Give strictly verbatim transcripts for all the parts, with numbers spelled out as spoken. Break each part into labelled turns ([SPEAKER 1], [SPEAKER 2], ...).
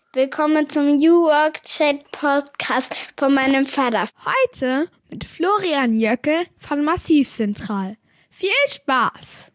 [SPEAKER 1] Willkommen zum New Work Chat Podcast von meinem Vater.
[SPEAKER 2] Heute mit Florian Jöckel von Massiv Zentral. Viel Spaß!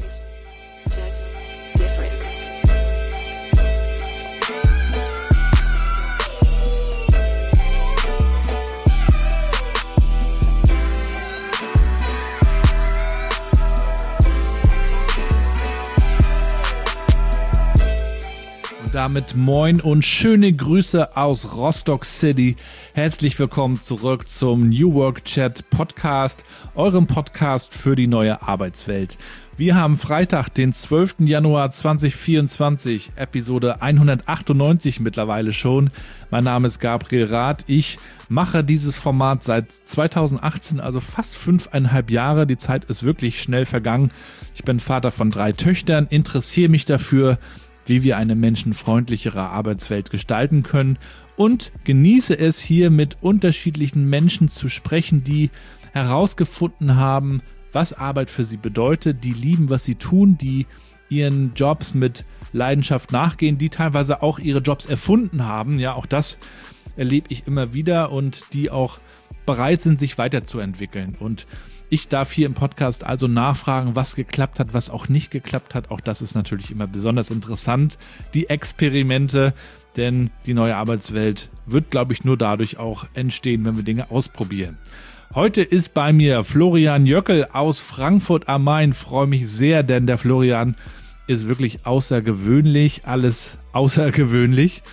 [SPEAKER 3] Damit moin und schöne Grüße aus Rostock City. Herzlich willkommen zurück zum New Work Chat Podcast, eurem Podcast für die neue Arbeitswelt. Wir haben Freitag, den zwölften Januar zweitausendvierundzwanzig, Episode hundertachtundneunzig mittlerweile schon. Mein Name ist Gabriel Rath. Ich mache dieses Format seit zweitausendachtzehn, also fast fünfeinhalb Jahre. Die Zeit ist wirklich schnell vergangen. Ich bin Vater von drei Töchtern, interessiere mich dafür, wie wir eine menschenfreundlichere Arbeitswelt gestalten können und genieße es hier mit unterschiedlichen Menschen zu sprechen, die herausgefunden haben, was Arbeit für sie bedeutet, die lieben, was sie tun, die ihren Jobs mit Leidenschaft nachgehen, die teilweise auch ihre Jobs erfunden haben. Ja, auch das erlebe ich immer wieder und die auch bereit sind, sich weiterzuentwickeln. Und ich darf hier im Podcast also nachfragen, was geklappt hat, was auch nicht geklappt hat. Auch das ist natürlich immer besonders interessant, die Experimente, denn die neue Arbeitswelt wird, glaube ich, nur dadurch auch entstehen, wenn wir Dinge ausprobieren. Heute ist bei mir Florian Jöckel aus Frankfurt am Main. Ich freue mich sehr, denn der Florian ist wirklich außergewöhnlich, alles außergewöhnlich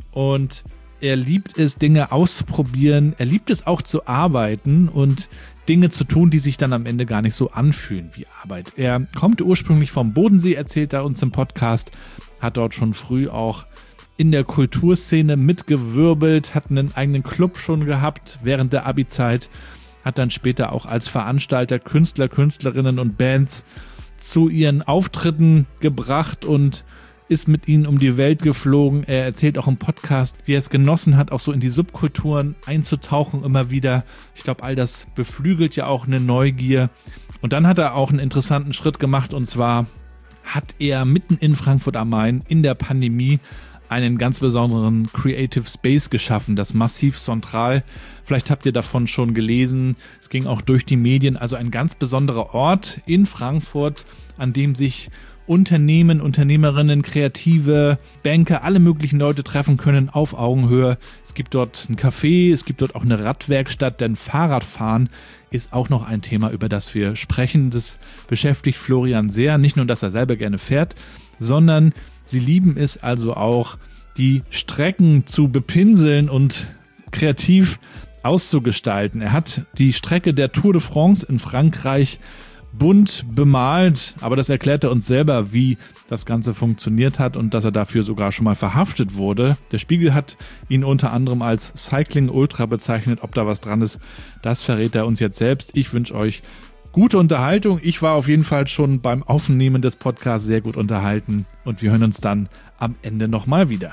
[SPEAKER 3] und er liebt es, Dinge auszuprobieren. Er liebt es auch zu arbeiten und Dinge zu tun, die sich dann am Ende gar nicht so anfühlen wie Arbeit. Er kommt ursprünglich vom Bodensee, erzählt er uns im Podcast, hat dort schon früh auch in der Kulturszene mitgewirbelt, hat einen eigenen Club schon gehabt während der Abi-Zeit, hat dann später auch als Veranstalter Künstler, Künstlerinnen und Bands zu ihren Auftritten gebracht und ist mit ihnen um die Welt geflogen. Er erzählt auch im Podcast, wie er es genossen hat, auch so in die Subkulturen einzutauchen immer wieder. Ich glaube, all das beflügelt ja auch eine Neugier. Und dann hat er auch einen interessanten Schritt gemacht und zwar hat er mitten in Frankfurt am Main in der Pandemie einen ganz besonderen Creative Space geschaffen, das Massiv Zentral. Vielleicht habt ihr davon schon gelesen. Es ging auch durch die Medien. Also ein ganz besonderer Ort in Frankfurt, an dem sich Unternehmen, Unternehmerinnen, Kreative, Banker, alle möglichen Leute treffen können auf Augenhöhe. Es gibt dort ein Café, es gibt dort auch eine Radwerkstatt, denn Fahrradfahren ist auch noch ein Thema, über das wir sprechen. Das beschäftigt Florian sehr. Nicht nur, dass er selber gerne fährt, sondern sie lieben es also auch, die Strecken zu bepinseln und kreativ auszugestalten. Er hat die Strecke der Tour de France in Frankreich bunt bemalt, aber das erklärt er uns selber, wie das Ganze funktioniert hat und dass er dafür sogar schon mal verhaftet wurde. Der Spiegel hat ihn unter anderem als Cycling Ultra bezeichnet. Ob da was dran ist, das verrät er uns jetzt selbst. Ich wünsche euch gute Unterhaltung. Ich war auf jeden Fall schon beim Aufnehmen des Podcasts sehr gut unterhalten und wir hören uns dann am Ende nochmal wieder.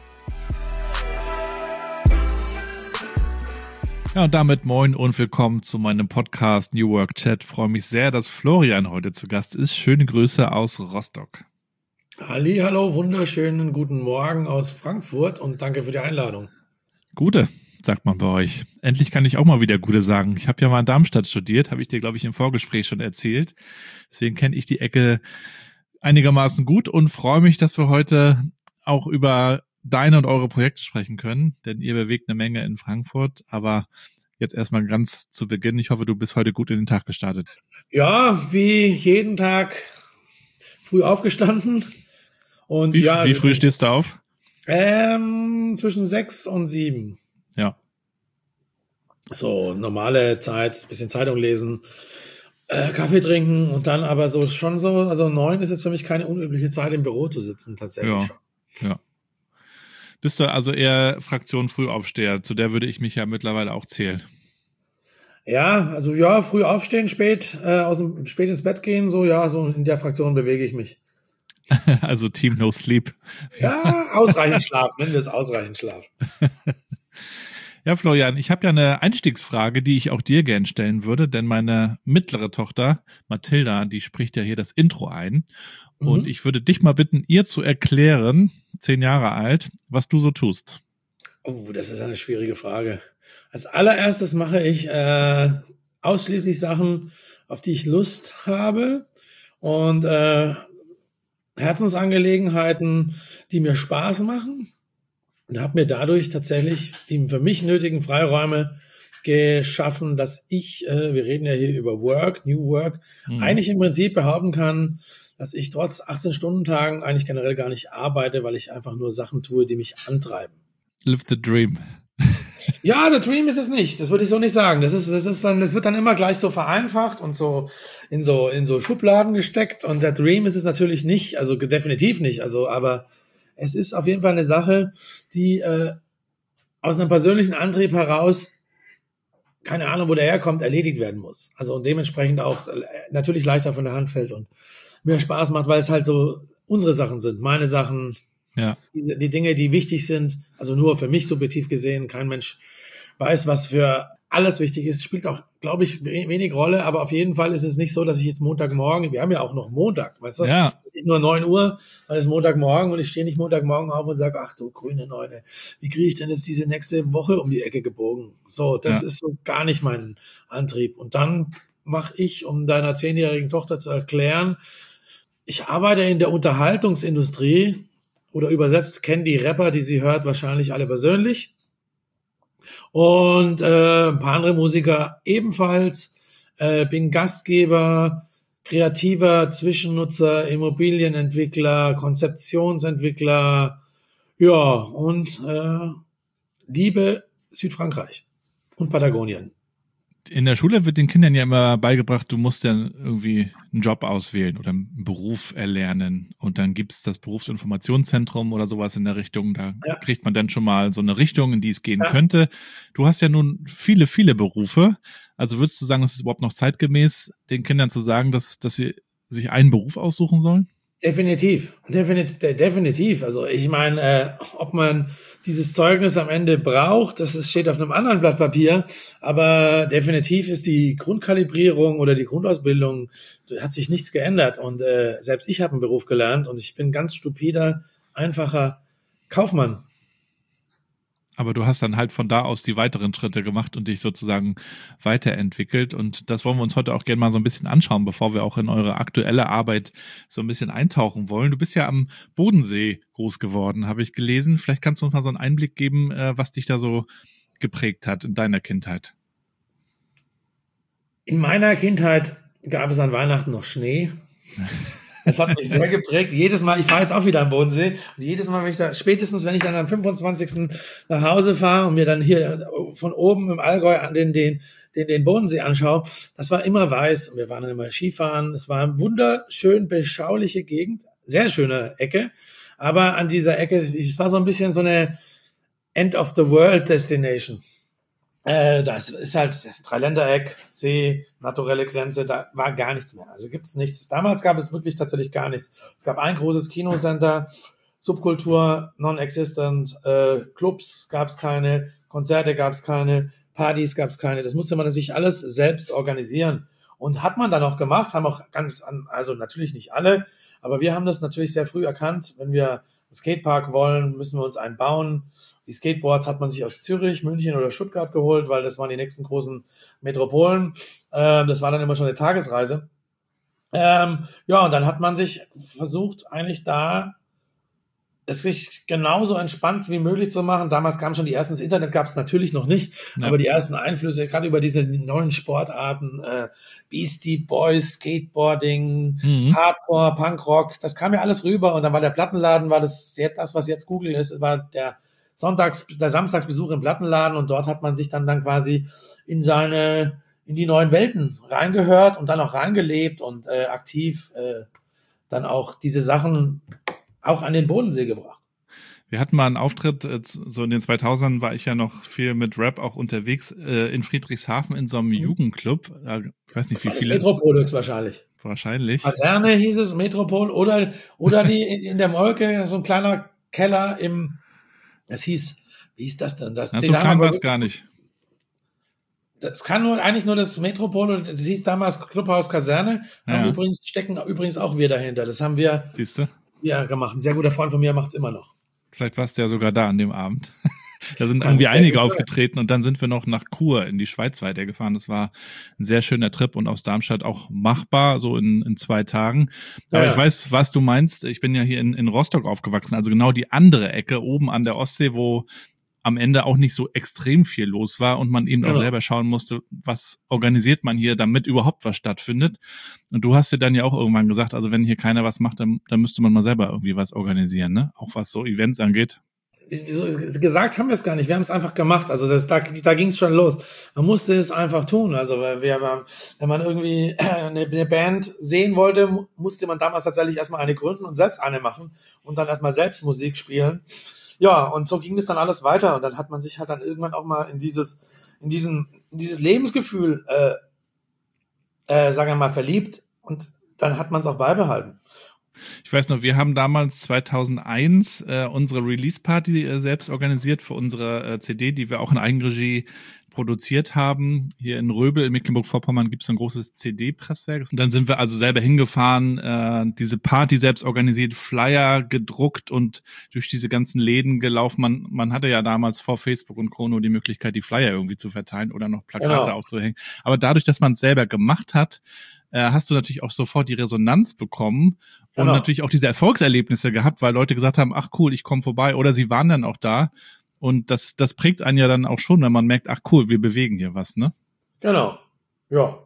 [SPEAKER 3] Ja, und damit moin und willkommen zu meinem Podcast New Work Chat. Ich freue mich sehr, dass Florian heute zu Gast ist. Schöne Grüße aus Rostock.
[SPEAKER 4] Halli, hallo, wunderschönen guten Morgen aus Frankfurt und danke für die Einladung.
[SPEAKER 3] Gute, sagt man bei euch. Endlich kann ich auch mal wieder Gute sagen. Ich habe ja mal in Darmstadt studiert, habe ich dir, glaube ich, im Vorgespräch schon erzählt. Deswegen kenne ich die Ecke einigermaßen gut und freue mich, dass wir heute auch über deine und eure Projekte sprechen können, denn ihr bewegt eine Menge in Frankfurt, aber jetzt erstmal ganz zu Beginn. Ich hoffe, du bist heute gut in den Tag gestartet.
[SPEAKER 4] Ja, wie jeden Tag früh aufgestanden. Und
[SPEAKER 3] wie,
[SPEAKER 4] ja,
[SPEAKER 3] wie früh stehst du auf?
[SPEAKER 4] Ähm, zwischen sechs und sieben.
[SPEAKER 3] Ja.
[SPEAKER 4] So, normale Zeit, bisschen Zeitung lesen, äh, Kaffee trinken und dann aber so schon so, also neun ist jetzt für mich keine unübliche Zeit im Büro zu sitzen, tatsächlich.
[SPEAKER 3] Ja, ja. Bist du also eher Fraktion Frühaufsteher? Zu der würde ich mich ja mittlerweile auch zählen.
[SPEAKER 4] Ja, also ja, früh aufstehen, spät äh, aus dem spät ins Bett gehen, so ja, so in der Fraktion bewege ich mich.
[SPEAKER 3] Also Team No Sleep.
[SPEAKER 4] Ja, ausreichend Schlaf, nennen wir es ausreichend Schlaf.
[SPEAKER 3] Ja, Florian, ich habe ja eine Einstiegsfrage, die ich auch dir gern stellen würde, denn meine mittlere Tochter, Mathilda, die spricht ja hier das Intro ein. Mhm. Und ich würde dich mal bitten, ihr zu erklären, zehn Jahre alt, was du so tust.
[SPEAKER 4] Oh, das ist eine schwierige Frage. Als allererstes mache ich äh, ausschließlich Sachen, auf die ich Lust habe und äh, Herzensangelegenheiten, die mir Spaß machen. Und habe mir dadurch tatsächlich die für mich nötigen Freiräume geschaffen, dass ich, äh, wir reden ja hier über Work, New Work, mhm. eigentlich im Prinzip behaupten kann, dass ich trotz achtzehn-Stunden-Tagen eigentlich generell gar nicht arbeite, weil ich einfach nur Sachen tue, die mich antreiben.
[SPEAKER 3] Live the dream.
[SPEAKER 4] Ja, der Dream ist es nicht. Das würde ich so nicht sagen. Das ist, das ist dann, das wird dann immer gleich so vereinfacht und so in so, in so Schubladen gesteckt. Und der Dream ist es natürlich nicht. Also definitiv nicht. Also, aber es ist auf jeden Fall eine Sache, die äh, aus einem persönlichen Antrieb heraus, keine Ahnung, wo der herkommt, erledigt werden muss. Also und dementsprechend auch äh, natürlich leichter von der Hand fällt und mir Spaß macht, weil es halt so unsere Sachen sind, meine Sachen, ja. die, die Dinge, die wichtig sind. Also nur für mich subjektiv gesehen, kein Mensch weiß, was für alles wichtig ist, spielt auch, glaube ich, wenig Rolle, aber auf jeden Fall ist es nicht so, dass ich jetzt Montagmorgen, wir haben ja auch noch Montag, weißt du,
[SPEAKER 3] ja.
[SPEAKER 4] nicht nur neun Uhr, dann ist Montagmorgen und ich stehe nicht Montagmorgen auf und sage, ach du grüne Neune, wie kriege ich denn jetzt diese nächste Woche um die Ecke gebogen? So, das ja. ist so gar nicht mein Antrieb. Und dann mache ich, um deiner zehnjährigen Tochter zu erklären, ich arbeite in der Unterhaltungsindustrie oder übersetzt kennen die Rapper, die sie hört, wahrscheinlich alle persönlich. Und äh, ein paar andere Musiker ebenfalls. Äh, bin Gastgeber, kreativer Zwischennutzer, Immobilienentwickler, Konzeptionsentwickler. Ja, und äh, liebe Südfrankreich und Patagonien.
[SPEAKER 3] In der Schule wird den Kindern ja immer beigebracht, du musst ja irgendwie einen Job auswählen oder einen Beruf erlernen. Und dann gibt's das Berufsinformationszentrum oder sowas in der Richtung. Da ja. kriegt man dann schon mal so eine Richtung, in die es gehen ja. könnte. Du hast ja nun viele, viele Berufe. Also würdest du sagen, es ist überhaupt noch zeitgemäß, den Kindern zu sagen, dass, dass sie sich einen Beruf aussuchen sollen?
[SPEAKER 4] Definitiv, definitiv, definitiv. Also ich meine, äh, ob man dieses Zeugnis am Ende braucht, das steht auf einem anderen Blatt Papier, aber definitiv ist die Grundkalibrierung oder die Grundausbildung, hat sich nichts geändert und äh, selbst ich habe einen Beruf gelernt und ich bin ganz stupider, einfacher Kaufmann.
[SPEAKER 3] Aber du hast dann halt von da aus die weiteren Schritte gemacht und dich sozusagen weiterentwickelt. Und das wollen wir uns heute auch gerne mal so ein bisschen anschauen, bevor wir auch in eure aktuelle Arbeit so ein bisschen eintauchen wollen. Du bist ja am Bodensee groß geworden, habe ich gelesen. Vielleicht kannst du uns mal so einen Einblick geben, was dich da so geprägt hat in deiner Kindheit.
[SPEAKER 4] In meiner Kindheit gab es an Weihnachten noch Schnee. Das hat mich sehr geprägt. Jedes Mal, ich fahre jetzt auch wieder am Bodensee und jedes Mal, wenn ich da, spätestens wenn ich dann am fünfundzwanzigsten nach Hause fahre und mir dann hier von oben im Allgäu an den, den, den, den Bodensee anschaue, das war immer weiß und wir waren dann immer Skifahren. Es war eine wunderschön beschauliche Gegend, sehr schöne Ecke, aber an dieser Ecke, es war so ein bisschen so eine End of the World Destination. Äh, das ist halt Dreiländereck, See, naturelle Grenze, da war gar nichts mehr. Also gibt's nichts. Damals gab es wirklich tatsächlich gar nichts. Es gab ein großes Kinocenter, Subkultur, non-existent, äh, Clubs gab's keine, Konzerte gab's keine, Partys gab's keine. Das musste man sich alles selbst organisieren. Und hat man dann auch gemacht, haben auch ganz, an, also natürlich nicht alle, aber wir haben das natürlich sehr früh erkannt. Wenn wir einen Skatepark wollen, müssen wir uns einen bauen. Die Skateboards hat man sich aus Zürich, München oder Stuttgart geholt, weil das waren die nächsten großen Metropolen. Ähm, das war dann immer schon eine Tagesreise. Ähm, ja, und dann hat man sich versucht, eigentlich da es sich genauso entspannt wie möglich zu machen. Damals kam schon die ersten, das Internet gab es natürlich noch nicht, ja. aber die ersten Einflüsse, gerade über diese neuen Sportarten, äh, Beastie Boys, Skateboarding, mhm. Hardcore, Punkrock, das kam ja alles rüber und dann war der Plattenladen, war das, das was jetzt Google ist, war der Sonntags, der Samstagsbesuch im Plattenladen und dort hat man sich dann dann quasi in seine, in die neuen Welten reingehört und dann auch reingelebt und äh, aktiv äh, dann auch diese Sachen auch an den Bodensee gebracht.
[SPEAKER 3] Wir hatten mal einen Auftritt, äh, so in den zweitausendern war ich ja noch viel mit Rap auch unterwegs, äh, in Friedrichshafen in so einem mhm. Jugendclub. Äh, ich weiß nicht, wie viele.
[SPEAKER 4] Metropol wahrscheinlich.
[SPEAKER 3] Wahrscheinlich.
[SPEAKER 4] Kaserne hieß es, Metropol oder, oder die in, in der Molke, so ein kleiner Keller im Das hieß, wie hieß das denn? Das,
[SPEAKER 3] Ja, so klein war es gar nicht.
[SPEAKER 4] Das kann nur eigentlich nur das Metropol, das hieß damals Clubhaus Kaserne, haben
[SPEAKER 3] Ja.
[SPEAKER 4] übrigens, stecken übrigens auch wir dahinter. Das haben wir
[SPEAKER 3] Siehst du?
[SPEAKER 4] ja gemacht. Ein sehr guter Freund von mir macht es immer noch.
[SPEAKER 3] Vielleicht warst du ja sogar da an dem Abend. Da sind
[SPEAKER 4] Kann
[SPEAKER 3] irgendwie
[SPEAKER 4] ich sehr
[SPEAKER 3] einige
[SPEAKER 4] gut
[SPEAKER 3] aufgetreten und dann sind wir noch nach Chur in die Schweiz weitergefahren. Das war ein sehr schöner Trip und aus Darmstadt auch machbar, so in, in zwei Tagen. Aber
[SPEAKER 4] Ja, ja.
[SPEAKER 3] ich weiß, was du meinst. Ich bin ja hier in, in Rostock aufgewachsen, also genau die andere Ecke oben an der Ostsee, wo am Ende auch nicht so extrem viel los war und man eben auch
[SPEAKER 4] Genau.
[SPEAKER 3] selber schauen musste, was organisiert man hier, damit überhaupt was stattfindet. Und du hast dir dann ja auch irgendwann gesagt, also wenn hier keiner was macht, dann, dann müsste man mal selber irgendwie was organisieren, ne? Auch was so Events angeht.
[SPEAKER 4] So, gesagt haben wir es gar nicht, wir haben es einfach gemacht. Also das, da, da ging es schon los. Man musste es einfach tun. Also wir, wir, wenn man irgendwie eine, eine Band sehen wollte, musste man damals tatsächlich erstmal eine gründen und selbst eine machen und dann erstmal selbst Musik spielen. Ja, und so ging es dann alles weiter. Und dann hat man sich halt dann irgendwann auch mal in dieses, in diesen, in dieses Lebensgefühl, äh, äh, sagen wir mal, verliebt. Und dann hat man es auch beibehalten.
[SPEAKER 3] Ich weiß noch, wir haben damals zweitausendeins äh, unsere Release-Party äh, selbst organisiert für unsere äh, C D, die wir auch in Eigenregie produziert haben. Hier in Röbel in Mecklenburg-Vorpommern gibt es ein großes C D-Presswerk. Und dann sind wir also selber hingefahren, äh, diese Party selbst organisiert, Flyer gedruckt und durch diese ganzen Läden gelaufen. Man, man hatte ja damals vor Facebook und Chrono die Möglichkeit, die Flyer irgendwie zu verteilen oder noch Plakate
[SPEAKER 4] Genau.
[SPEAKER 3] aufzuhängen. Aber dadurch, dass man es selber gemacht hat, äh, hast du natürlich auch sofort die Resonanz bekommen und
[SPEAKER 4] Genau.
[SPEAKER 3] natürlich auch diese Erfolgserlebnisse gehabt, weil Leute gesagt haben, ach cool, ich komme vorbei, oder sie waren dann auch da. Und das, das prägt einen ja dann auch schon, wenn man merkt, ach cool, wir bewegen hier was, ne?
[SPEAKER 4] Genau. Ja.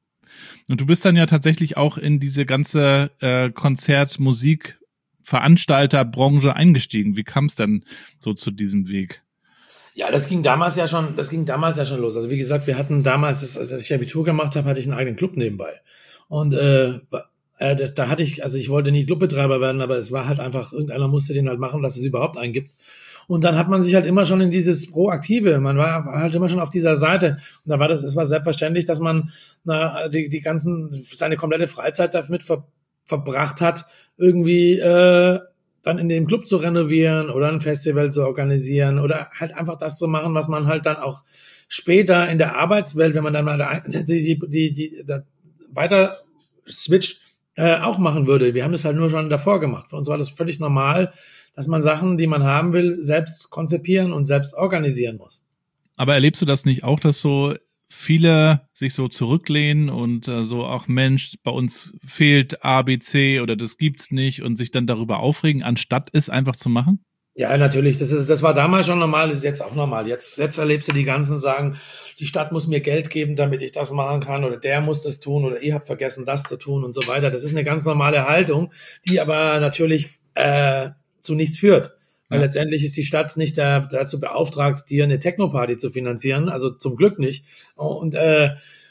[SPEAKER 3] Und du bist dann ja tatsächlich auch in diese ganze äh, Konzert-, Musik-, Veranstalterbranche eingestiegen. Wie kam es denn so zu diesem Weg?
[SPEAKER 4] Ja, das ging damals ja schon, das ging damals ja schon los. Also wie gesagt, wir hatten damals, als ich Abitur gemacht habe, hatte ich einen eigenen Club nebenbei. Und äh, äh, das, da hatte ich, also ich wollte nie Clubbetreiber werden, aber es war halt einfach, irgendeiner musste den halt machen, dass es überhaupt einen gibt. Und dann hat man sich halt immer schon in dieses Proaktive, man war halt immer schon auf dieser Seite. Und da war das, es war selbstverständlich, dass man na, die, die ganzen, seine komplette Freizeit damit ver, verbracht hat, irgendwie äh, dann in dem Club zu renovieren oder ein Festival zu organisieren oder halt einfach das zu machen, was man halt dann auch später in der Arbeitswelt, wenn man dann mal da, die, die, die, die da weiter switcht, äh, auch machen würde. Wir haben das halt nur schon davor gemacht. Für uns war das völlig normal, dass man Sachen, die man haben will, selbst konzipieren und selbst organisieren muss.
[SPEAKER 3] Aber erlebst du das nicht auch, dass so viele sich so zurücklehnen und äh, so, ach Mensch, bei uns fehlt A, B, C oder das gibt's nicht und sich dann darüber aufregen, anstatt es einfach zu machen?
[SPEAKER 4] Ja, natürlich. Das ist, das war damals schon normal, das ist jetzt auch normal. Jetzt, jetzt erlebst du die ganzen sagen, die Stadt muss mir Geld geben, damit ich das machen kann oder der muss das tun oder ihr habt vergessen, das zu tun und so weiter. Das ist eine ganz normale Haltung, die aber natürlich äh, zu nichts führt. Weil
[SPEAKER 3] Ja.
[SPEAKER 4] letztendlich ist die Stadt nicht da, dazu beauftragt, dir eine Techno-Party zu finanzieren, also zum Glück nicht. Und äh,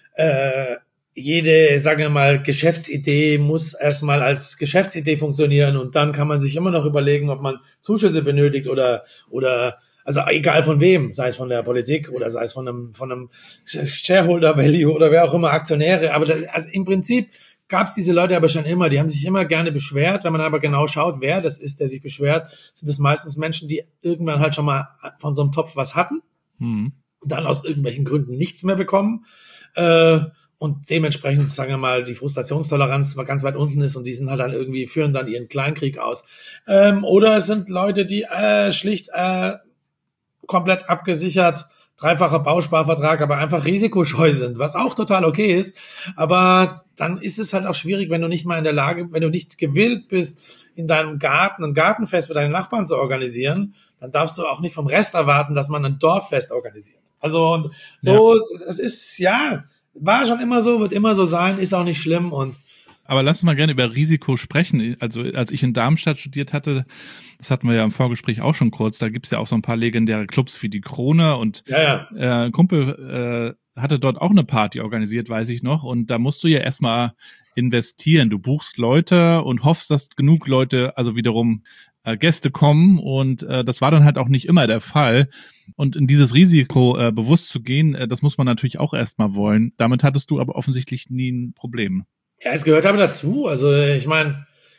[SPEAKER 4] äh, jede, sagen wir mal, Geschäftsidee muss erstmal als Geschäftsidee funktionieren und dann kann man sich immer noch überlegen, ob man Zuschüsse benötigt oder oder also egal von wem, sei es von der Politik oder sei es von einem von einem Shareholder Value oder wer auch immer, Aktionäre. Aber das, also im Prinzip gab es diese Leute aber schon immer, die haben sich immer gerne beschwert. Wenn man aber genau schaut, wer das ist, der sich beschwert, sind es meistens Menschen, die irgendwann halt schon mal von so einem Topf was hatten,
[SPEAKER 3] Hm.
[SPEAKER 4] und dann aus irgendwelchen Gründen nichts mehr bekommen äh, und dementsprechend, sagen wir mal, die Frustrationstoleranz ganz weit unten ist und die sind halt dann irgendwie, führen dann ihren Kleinkrieg aus. Ähm, oder es sind Leute, die äh, schlicht äh, komplett abgesichert, dreifacher Bausparvertrag, aber einfach risikoscheu sind, was auch total okay ist. Aber dann ist es halt auch schwierig, wenn du nicht mal in der Lage, wenn du nicht gewillt bist, in deinem Garten ein Gartenfest für deine Nachbarn zu organisieren, dann darfst du auch nicht vom Rest erwarten, dass man ein Dorffest organisiert. Also und so, es ist, ja, war schon immer so, wird immer so sein, ist auch nicht schlimm und
[SPEAKER 3] Aber lass uns mal gerne über Risiko sprechen. Also als ich in Darmstadt studiert hatte, das hatten wir ja im Vorgespräch auch schon kurz, da gibt's ja auch so ein paar legendäre Clubs wie die Krone und
[SPEAKER 4] ja, ja.
[SPEAKER 3] äh, ein Kumpel äh, hatte dort auch eine Party organisiert, weiß ich noch, und da musst du ja erstmal investieren. Du buchst Leute und hoffst, dass genug Leute, also wiederum äh, Gäste kommen und äh, das war dann halt auch nicht immer der Fall. Und in dieses Risiko äh, bewusst zu gehen, äh, das muss man natürlich auch erstmal wollen. Damit hattest du aber offensichtlich nie ein Problem.
[SPEAKER 4] Ja, es gehört aber dazu. Also ich meine,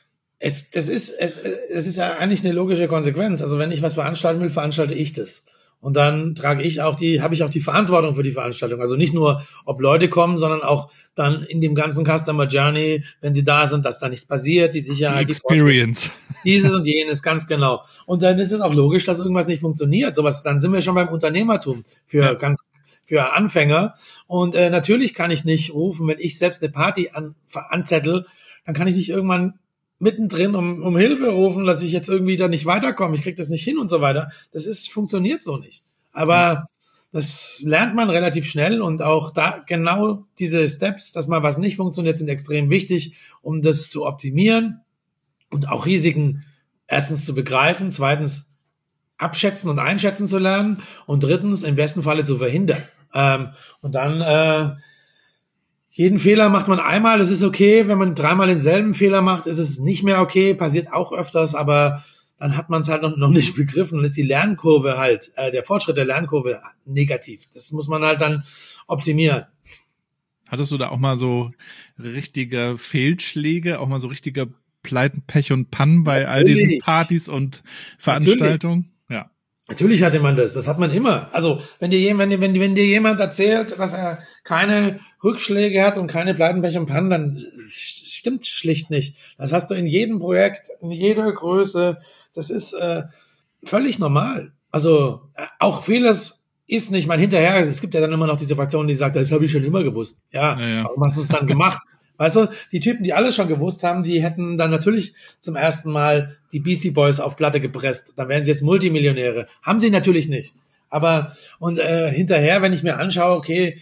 [SPEAKER 4] Es, das ist, es, es ist ja eigentlich eine logische Konsequenz. Also wenn ich was veranstalten will, veranstalte ich das. Und dann trage ich auch die, habe ich auch die Verantwortung für die Veranstaltung. Also nicht nur, ob Leute kommen, sondern auch dann in dem ganzen Customer Journey, wenn sie da sind, dass da nichts passiert, die Sicherheit,
[SPEAKER 3] die Experience.
[SPEAKER 4] Die dieses und jenes, ganz genau. Und dann ist es auch logisch, dass irgendwas nicht funktioniert. Sowas, dann sind wir schon beim Unternehmertum für ja. ganz, für Anfänger. Und äh, natürlich kann ich nicht rufen, wenn ich selbst eine Party an, anzettel, dann kann ich nicht irgendwann mittendrin um, um Hilfe rufen, dass ich jetzt irgendwie da nicht weiterkomme, ich krieg das nicht hin und so weiter. Das ist, funktioniert so nicht. Aber das lernt man relativ schnell und auch da genau diese Steps, dass mal was nicht funktioniert, sind extrem wichtig, um das zu optimieren und auch Risiken erstens zu begreifen, zweitens abschätzen und einschätzen zu lernen und drittens im besten Falle zu verhindern. Ähm, und dann äh, jeden Fehler macht man einmal, das ist okay. Wenn man dreimal denselben Fehler macht, ist es nicht mehr okay. Passiert auch öfters, aber dann hat man es halt noch, noch nicht begriffen. Dann ist die Lernkurve halt, äh, der Fortschritt der Lernkurve negativ. Das muss man halt dann optimieren.
[SPEAKER 3] Hattest du da auch mal so richtige Fehlschläge, auch mal so richtige Pleiten, Pech und Pannen bei Natürlich. all diesen Partys und Veranstaltungen? Natürlich. Ja.
[SPEAKER 4] Natürlich hatte man das, das hat man immer. Also wenn dir jemand, wenn, wenn dir jemand erzählt, dass er keine Rückschläge hat und keine Pleiten, Pech und Pannen, dann stimmt schlicht nicht. Das hast du in jedem Projekt, in jeder Größe. Das ist äh, völlig normal. Also äh, auch vieles ist nicht mal hinterher. Es gibt ja dann immer noch diese Fraktion, die sagt, das habe ich schon immer gewusst. Ja, ja, ja. Warum hast du es dann gemacht? Weißt du, die Typen, die alles schon gewusst haben, die hätten dann natürlich zum ersten Mal die Beastie Boys auf Platte gepresst. Dann wären sie jetzt Multimillionäre. Haben sie natürlich nicht. Aber, und äh, hinterher, wenn ich mir anschaue, okay,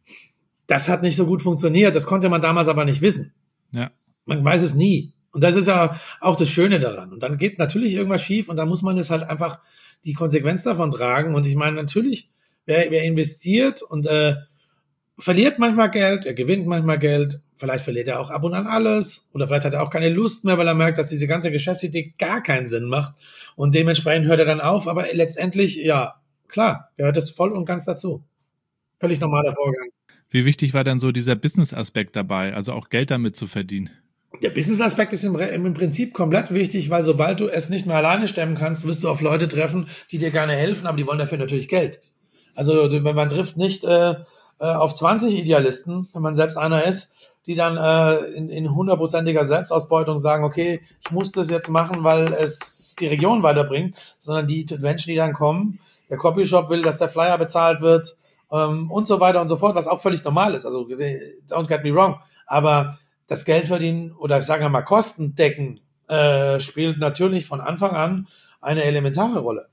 [SPEAKER 4] das hat nicht so gut funktioniert, das konnte man damals aber nicht wissen.
[SPEAKER 3] Ja.
[SPEAKER 4] Man weiß es nie. Und das ist ja auch das Schöne daran. Und dann geht natürlich irgendwas schief und dann muss man es halt einfach die Konsequenz davon tragen. Und ich meine, natürlich, wer, wer investiert und äh, verliert manchmal Geld, er gewinnt manchmal Geld, vielleicht verliert er auch ab und an alles oder vielleicht hat er auch keine Lust mehr, weil er merkt, dass diese ganze Geschäftsidee gar keinen Sinn macht und dementsprechend hört er dann auf, aber letztendlich, ja, klar, gehört das voll und ganz dazu. Völlig normaler Vorgang.
[SPEAKER 3] Wie wichtig war denn so dieser Business-Aspekt dabei, also auch Geld damit zu verdienen?
[SPEAKER 4] Der Business-Aspekt ist im, im Prinzip komplett wichtig, weil sobald du es nicht mehr alleine stemmen kannst, wirst du auf Leute treffen, die dir gerne helfen, aber die wollen dafür natürlich Geld. Also man trifft nicht äh, auf zwanzig Idealisten, wenn man selbst einer ist, die dann äh, in, in hundertprozentiger Selbstausbeutung sagen, okay, ich muss das jetzt machen, weil es die Region weiterbringt, sondern die Menschen, die dann kommen, der Copyshop will, dass der Flyer bezahlt wird ähm, und so weiter und so fort, was auch völlig normal ist. Also don't get me wrong, aber das Geld verdienen oder sagen wir mal Kosten decken äh, spielt natürlich von Anfang an eine elementare Rolle.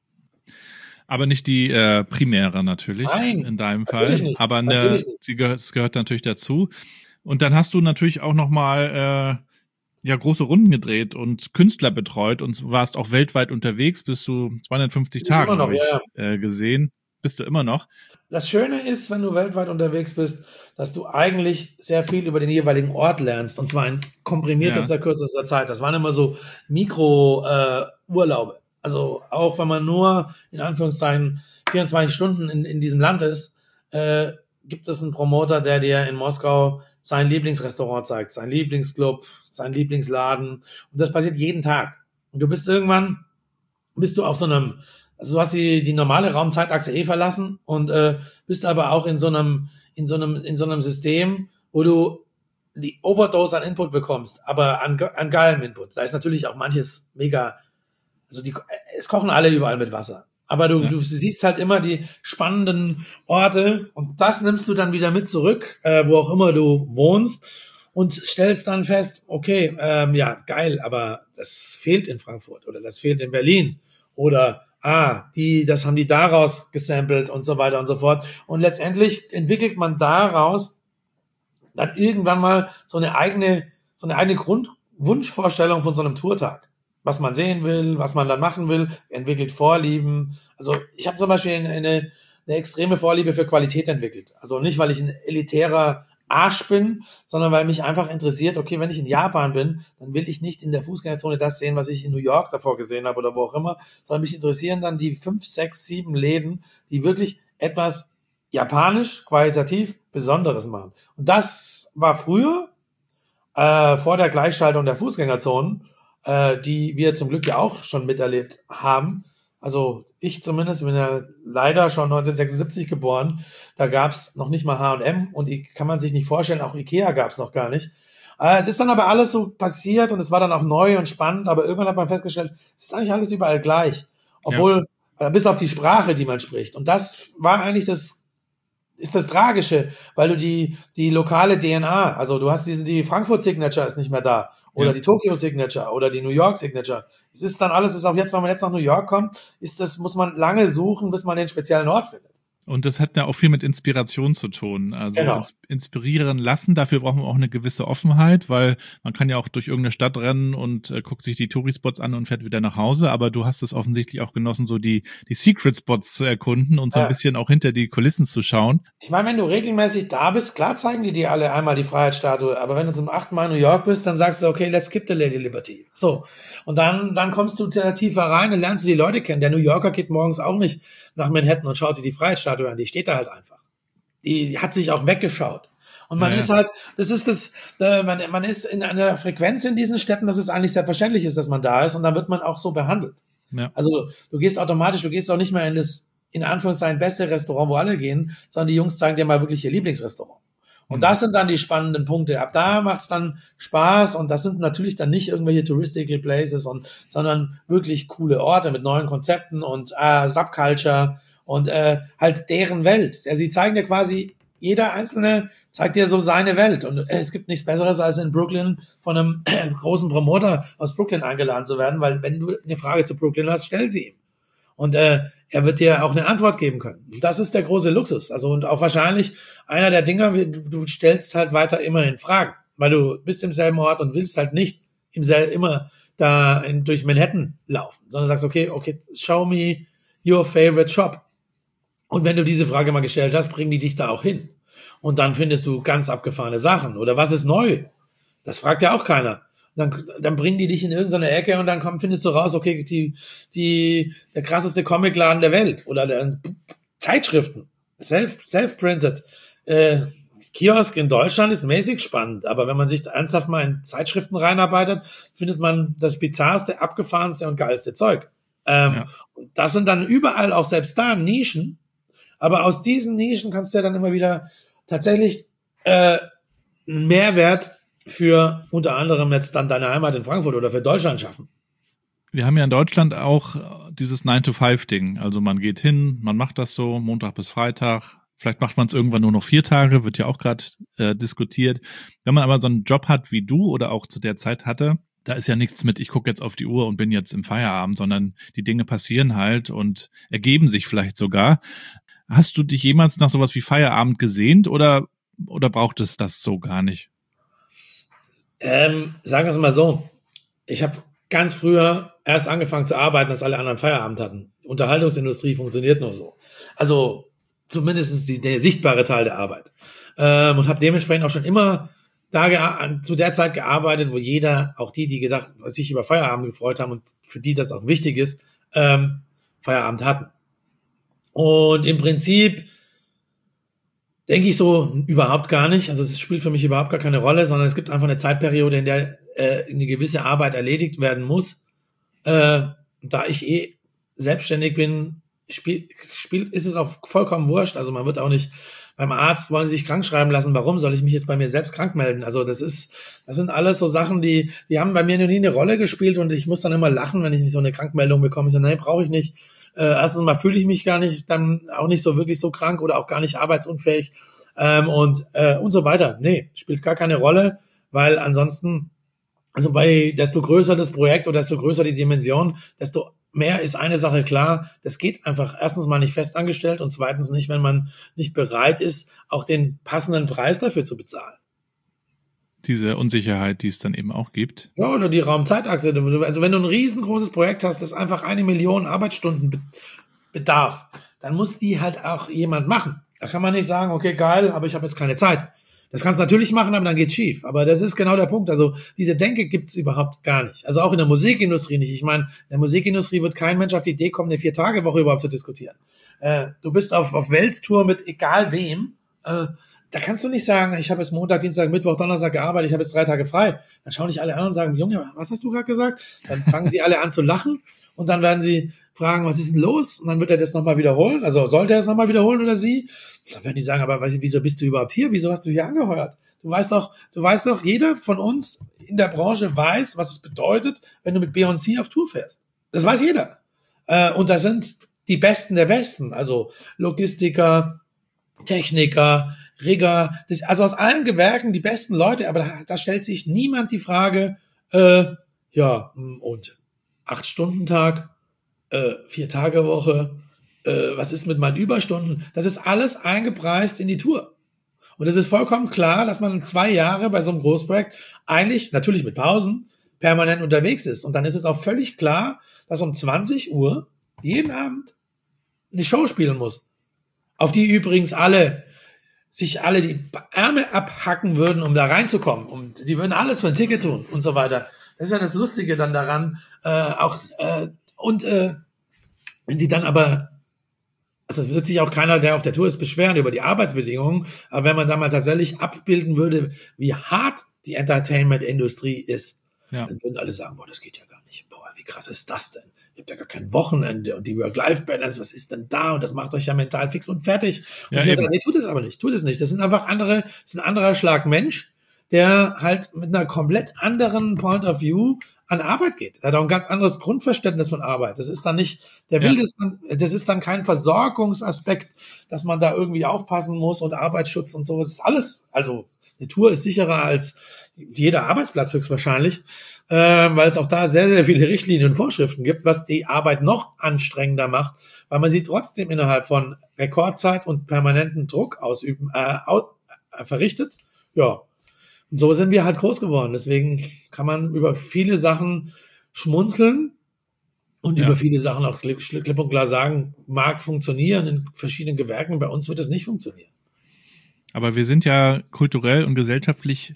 [SPEAKER 3] Aber nicht die äh, primäre natürlich.
[SPEAKER 4] Nein,
[SPEAKER 3] in deinem Fall.
[SPEAKER 4] Nicht,
[SPEAKER 3] aber eine, sie gehört, es gehört natürlich dazu. Und dann hast du natürlich auch nochmal äh, ja, große Runden gedreht und Künstler betreut und warst auch weltweit unterwegs, bist du zweihundertfünfzig Tage noch, ich, ja, ja. Äh, gesehen. Bist du immer noch. Das
[SPEAKER 4] Schöne ist, wenn du weltweit unterwegs bist, dass du eigentlich sehr viel über den jeweiligen Ort lernst. Und zwar in komprimiertester, ja. kürzester Zeit. Das waren immer so Mikro-Urlaube. Äh, Also auch wenn man nur in Anführungszeichen vierundzwanzig Stunden in, in diesem Land ist, äh, gibt es einen Promoter, der dir in Moskau sein Lieblingsrestaurant zeigt, sein Lieblingsclub, sein Lieblingsladen. Und das passiert jeden Tag. Und du bist irgendwann, bist du auf so einem, also du hast die, die normale Raumzeitachse eh verlassen und äh, bist aber auch in so einem, in so einem, in so einem System, wo du die Overdose an Input bekommst, aber an, an geilem Input. Da ist natürlich auch manches mega. Also die, es kochen alle überall mit Wasser. Aber du, ja. du siehst halt immer die spannenden Orte und das nimmst du dann wieder mit zurück, äh, wo auch immer du wohnst und stellst dann fest, okay, ähm, ja, geil, aber das fehlt in Frankfurt oder das fehlt in Berlin oder ah, die, das haben die daraus gesampelt und so weiter und so fort. Und letztendlich entwickelt man daraus dann irgendwann mal so eine eigene, so eine eigene Grundwunschvorstellung von so einem Tourtag. Was man sehen will, was man dann machen will, entwickelt Vorlieben. Also ich habe zum Beispiel eine, eine extreme Vorliebe für Qualität entwickelt. Also nicht, weil ich ein elitärer Arsch bin, sondern weil mich einfach interessiert, okay, wenn ich in Japan bin, dann will ich nicht in der Fußgängerzone das sehen, was ich in New York davor gesehen habe oder wo auch immer, sondern mich interessieren dann die fünf, sechs, sieben Läden, die wirklich etwas japanisch, qualitativ Besonderes machen. Und das war früher, äh, vor der Gleichschaltung der Fußgängerzonen, äh, die wir zum Glück ja auch schon miterlebt haben. Also ich zumindest bin ja leider schon neunzehnhundertsechsundsiebzig geboren. Da gab's noch nicht mal H und M und I- kann man sich nicht vorstellen, auch Ikea gab's noch gar nicht. Äh, es ist dann aber alles so passiert und es war dann auch neu und spannend, aber irgendwann hat man festgestellt, es ist eigentlich alles überall gleich. Obwohl, äh, bis auf die Sprache, die man spricht. Und das war eigentlich das, ist das Tragische, weil du die, die lokale D N A, also du hast diese, die Frankfurt Signature ist nicht mehr da. Oder
[SPEAKER 3] Ja.
[SPEAKER 4] die Tokyo Signature oder die New York Signature. Es ist dann alles, ist auch jetzt, wenn man jetzt nach New York kommt, ist das, muss man lange suchen, bis man den speziellen Ort findet.
[SPEAKER 3] Und das hat ja auch viel mit Inspiration zu tun. Also
[SPEAKER 4] Genau.
[SPEAKER 3] ins- inspirieren lassen, dafür braucht man auch eine gewisse Offenheit, weil man kann ja auch durch irgendeine Stadt rennen und äh, guckt sich die Touri-Spots an und fährt wieder nach Hause. Aber du hast es offensichtlich auch genossen, so die, die Secret-Spots zu erkunden und so ein
[SPEAKER 4] Ja.
[SPEAKER 3] bisschen auch hinter die Kulissen zu schauen.
[SPEAKER 4] Ich meine, wenn du regelmäßig da bist, klar zeigen die dir alle einmal die Freiheitsstatue, aber wenn du zum achten Mal in New York bist, dann sagst du, okay, let's skip the Lady Liberty. So. Und dann, dann kommst du tiefer rein und lernst du die Leute kennen. Der New Yorker geht morgens auch nicht nach Manhattan und schaut sich die Freiheitsstatue an, die steht da halt einfach. Die hat sich auch weggeschaut. Und man
[SPEAKER 3] Ja, ja.
[SPEAKER 4] ist halt, das ist das, äh, man, man ist in einer Frequenz in diesen Städten, dass es eigentlich selbstverständlich ist, dass man da ist und dann wird man auch so behandelt.
[SPEAKER 3] Ja.
[SPEAKER 4] Also du gehst automatisch, du gehst auch nicht mehr in das, in Anführungszeichen, beste Restaurant, wo alle gehen, sondern die Jungs zeigen dir mal wirklich ihr Lieblingsrestaurant. Und das sind dann die spannenden Punkte. Ab da macht's dann Spaß und das sind natürlich dann nicht irgendwelche touristical places, und, sondern wirklich coole Orte mit neuen Konzepten und äh, Subculture und äh, halt deren Welt. Ja, sie zeigen dir quasi, jeder Einzelne zeigt dir so seine Welt. Und äh, es gibt nichts Besseres, als in Brooklyn von einem äh, großen Promoter aus Brooklyn eingeladen zu werden, weil wenn du eine Frage zu Brooklyn hast, stell sie ihm. Und äh, er wird dir auch eine Antwort geben können. Und das ist der große Luxus. Also und auch wahrscheinlich einer der Dinger, du, du stellst halt weiter immer in Fragen, weil du bist im selben Ort und willst halt nicht im sel immer da in, durch Manhattan laufen, sondern sagst, okay, okay, show me your favorite shop. Und wenn du diese Frage mal gestellt hast, bringen die dich da auch hin. Und dann findest du ganz abgefahrene Sachen. Oder was ist neu? Das fragt ja auch keiner. Dann, dann bringen die dich in irgendeine Ecke und dann komm, findest du raus, okay, die, die, der krasseste Comicladen der Welt. Oder der, Zeitschriften. Self, self-printed. Äh, Kiosk in Deutschland ist mäßig spannend. Aber wenn man sich ernsthaft mal in Zeitschriften reinarbeitet, findet man das bizarrste, abgefahrenste und geilste Zeug. Ähm,
[SPEAKER 3] Ja.
[SPEAKER 4] Und das sind dann überall auch selbst da Nischen. Aber aus diesen Nischen kannst du ja dann immer wieder tatsächlich äh, einen Mehrwert für unter anderem jetzt dann deine Heimat in Frankfurt oder für Deutschland schaffen.
[SPEAKER 3] Wir haben ja in Deutschland auch dieses nine to five Ding. Also man geht hin, man macht das so, Montag bis Freitag. Vielleicht macht man es irgendwann nur noch vier Tage, wird ja auch gerade äh, diskutiert. Wenn man aber so einen Job hat wie du oder auch zu der Zeit hatte, da ist ja nichts mit, ich gucke jetzt auf die Uhr und bin jetzt im Feierabend, sondern die Dinge passieren halt und ergeben sich vielleicht sogar. Hast du dich jemals nach sowas wie Feierabend gesehnt oder, oder braucht es das so gar nicht?
[SPEAKER 4] Ähm, sagen wir es mal so. Ich habe ganz früher erst angefangen zu arbeiten, als alle anderen Feierabend hatten. Unterhaltungsindustrie funktioniert nur so. Also zumindest die, der sichtbare Teil der Arbeit. Ähm, und habe dementsprechend auch schon immer da gea- zu der Zeit gearbeitet, wo jeder, auch die, die gedacht, sich über Feierabend gefreut haben und für die das auch wichtig ist, ähm, Feierabend hatten. Und im Prinzip denke ich so überhaupt gar nicht. Also es spielt für mich überhaupt gar keine Rolle, sondern es gibt einfach eine Zeitperiode, in der äh, eine gewisse Arbeit erledigt werden muss. Äh, da ich eh selbstständig bin, spiel, spielt, ist es auch vollkommen wurscht. Also man wird auch nicht beim Arzt, wollen sie sich krank schreiben lassen. Warum soll ich mich jetzt bei mir selbst krank melden? Also das ist, das sind alles so Sachen, die, die haben bei mir noch nie eine Rolle gespielt und ich muss dann immer lachen, wenn ich so eine Krankmeldung bekomme. Ich sage, nein, brauche ich nicht. Äh, erstens mal fühle ich mich gar nicht, dann auch nicht so wirklich so krank oder auch gar nicht arbeitsunfähig ähm, und äh, und so weiter. Nee, spielt gar keine Rolle, weil ansonsten, also bei desto größer das Projekt oder desto größer die Dimension, desto mehr ist eine Sache klar, das geht einfach erstens mal nicht fest angestellt und zweitens nicht, wenn man nicht bereit ist, auch den passenden Preis dafür zu bezahlen.
[SPEAKER 3] Diese Unsicherheit, die es dann eben auch gibt.
[SPEAKER 4] Ja, oder die Raumzeitachse. Also wenn du ein riesengroßes Projekt hast, das einfach eine Million Arbeitsstunden be- bedarf, dann muss die halt auch jemand machen. Da kann man nicht sagen, okay, geil, aber ich habe jetzt keine Zeit. Das kannst du natürlich machen, aber dann geht's schief. Aber das ist genau der Punkt. Also diese Denke gibt's überhaupt gar nicht. Also auch in der Musikindustrie nicht. Ich meine, in der Musikindustrie wird kein Mensch auf die Idee kommen, eine Vier-Tage-Woche überhaupt zu diskutieren. Äh, du bist auf, auf Welttour mit egal wem. Äh, da kannst du nicht sagen, ich habe jetzt Montag, Dienstag, Mittwoch, Donnerstag gearbeitet, ich habe jetzt drei Tage frei. Dann schauen dich alle an und sagen, Junge, was hast du gerade gesagt? Dann fangen sie alle an zu lachen und dann werden sie fragen, was ist denn los? Und dann wird er das nochmal wiederholen. Also sollte er es nochmal wiederholen oder sie? Dann werden die sagen, aber wieso bist du überhaupt hier? Wieso hast du hier angeheuert? Du weißt doch, du weißt doch, jeder von uns in der Branche weiß, was es bedeutet, wenn du mit B und C auf Tour fährst. Das weiß jeder. Äh, und da sind die Besten der Besten, also Logistiker, Techniker, Rigger, das, also aus allen Gewerken die besten Leute, aber da, da stellt sich niemand die Frage, äh, ja, und acht Stunden Tag, äh, vier Tage Woche, äh, was ist mit meinen Überstunden? Das ist alles eingepreist in die Tour. Und es ist vollkommen klar, dass man zwei Jahre bei so einem Großprojekt eigentlich, natürlich mit Pausen, permanent unterwegs ist. Und dann ist es auch völlig klar, dass um zwanzig Uhr jeden Abend eine Show spielen muss. Auf die übrigens alle, sich alle die Ärmel abhacken würden, um da reinzukommen. Und die würden alles für ein Ticket tun und so weiter. Das ist ja das Lustige dann daran. Äh, auch äh, Und äh, wenn sie dann aber, also es wird sich auch keiner, der auf der Tour ist, beschweren über die Arbeitsbedingungen, aber wenn man dann mal tatsächlich abbilden würde, wie hart die Entertainment-Industrie ist, ja. Dann würden alle sagen, boah, das geht ja gar nicht. Boah, wie krass ist das denn? Ihr habt ja gar kein Wochenende und die Work-Life-Balance, was ist denn da? Und das macht euch ja mental fix und fertig. Und ja, ich dachte, nee, tut es aber nicht, tut es nicht. Das sind einfach andere, das ist ein anderer Schlag Mensch, der halt mit einer komplett anderen Point of View an Arbeit geht. Er hat auch ein ganz anderes Grundverständnis von Arbeit. Das ist dann nicht, der will ja. das dann, das ist dann kein Versorgungsaspekt, dass man da irgendwie aufpassen muss und Arbeitsschutz und so. Das ist alles, also eine Tour ist sicherer als jeder Arbeitsplatz höchstwahrscheinlich, äh, weil es auch da sehr, sehr viele Richtlinien und Vorschriften gibt, was die Arbeit noch anstrengender macht, weil man sie trotzdem innerhalb von Rekordzeit und permanentem Druck ausüben, äh, out, äh, verrichtet. Ja. Und so sind wir halt groß geworden. Deswegen kann man über viele Sachen schmunzeln und ja. über viele Sachen auch klipp, klipp und klar sagen, mag funktionieren in verschiedenen Gewerken. Bei uns wird es nicht funktionieren.
[SPEAKER 3] Aber wir sind ja kulturell und gesellschaftlich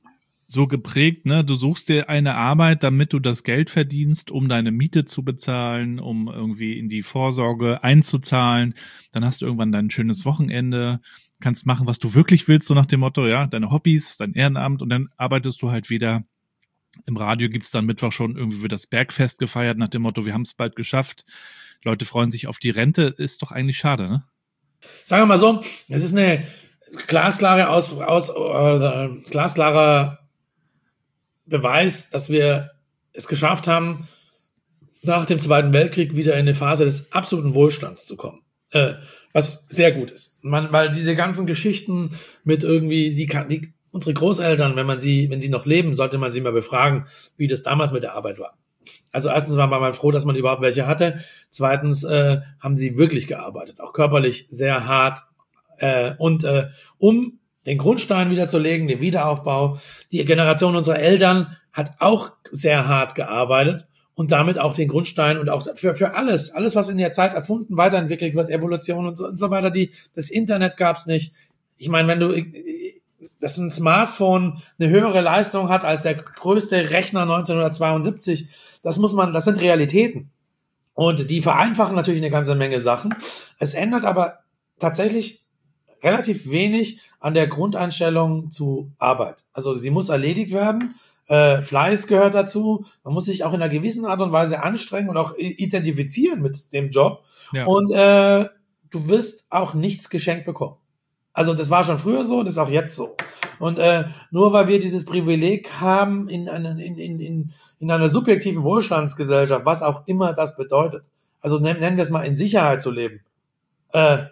[SPEAKER 3] so geprägt, ne? Du suchst dir eine Arbeit, damit du das Geld verdienst, um deine Miete zu bezahlen, um irgendwie in die Vorsorge einzuzahlen. Dann hast du irgendwann dein schönes Wochenende, kannst machen, was du wirklich willst, so nach dem Motto, ja, deine Hobbys, dein Ehrenamt und dann arbeitest du halt wieder. Im Radio gibt's dann Mittwoch schon irgendwie wird das Bergfest gefeiert, nach dem Motto, wir haben es bald geschafft. Leute freuen sich auf die Rente, ist doch eigentlich schade, ne?
[SPEAKER 4] Sagen wir mal so, es ist eine glasklare aus, aus äh, glasklarer Beweis, dass wir es geschafft haben, nach dem Zweiten Weltkrieg wieder in eine Phase des absoluten Wohlstands zu kommen. Äh, was sehr gut ist. Man, weil diese ganzen Geschichten mit irgendwie, die, die unsere Großeltern, wenn man sie, wenn sie noch leben, sollte man sie mal befragen, wie das damals mit der Arbeit war. Also erstens war man mal froh, dass man überhaupt welche hatte. Zweitens äh, haben sie wirklich gearbeitet, auch körperlich sehr hart. Äh, und äh, um den Grundstein wieder zu legen, den Wiederaufbau. Die Generation unserer Eltern hat auch sehr hart gearbeitet und damit auch den Grundstein und auch für, für alles, alles, was in der Zeit erfunden, weiterentwickelt wird, Evolution und so, und so weiter. Die, das Internet gab's nicht. Ich meine, wenn du, dass ein Smartphone eine höhere Leistung hat als der größte Rechner neunzehnhundertzweiundsiebzig, das muss man, das sind Realitäten. Und die vereinfachen natürlich eine ganze Menge Sachen. Es ändert aber tatsächlich relativ wenig an der Grundeinstellung zu Arbeit. Also sie muss erledigt werden, äh, Fleiß gehört dazu, man muss sich auch in einer gewissen Art und Weise anstrengen und auch identifizieren mit dem Job. Ja. Und äh, du wirst auch nichts geschenkt bekommen. Also das war schon früher so, das ist auch jetzt so. Und äh, nur weil wir dieses Privileg haben in, einer, in, in, in, in einer subjektiven Wohlstandsgesellschaft, was auch immer das bedeutet, also nennen, nennen wir es mal in Sicherheit zu leben, äh,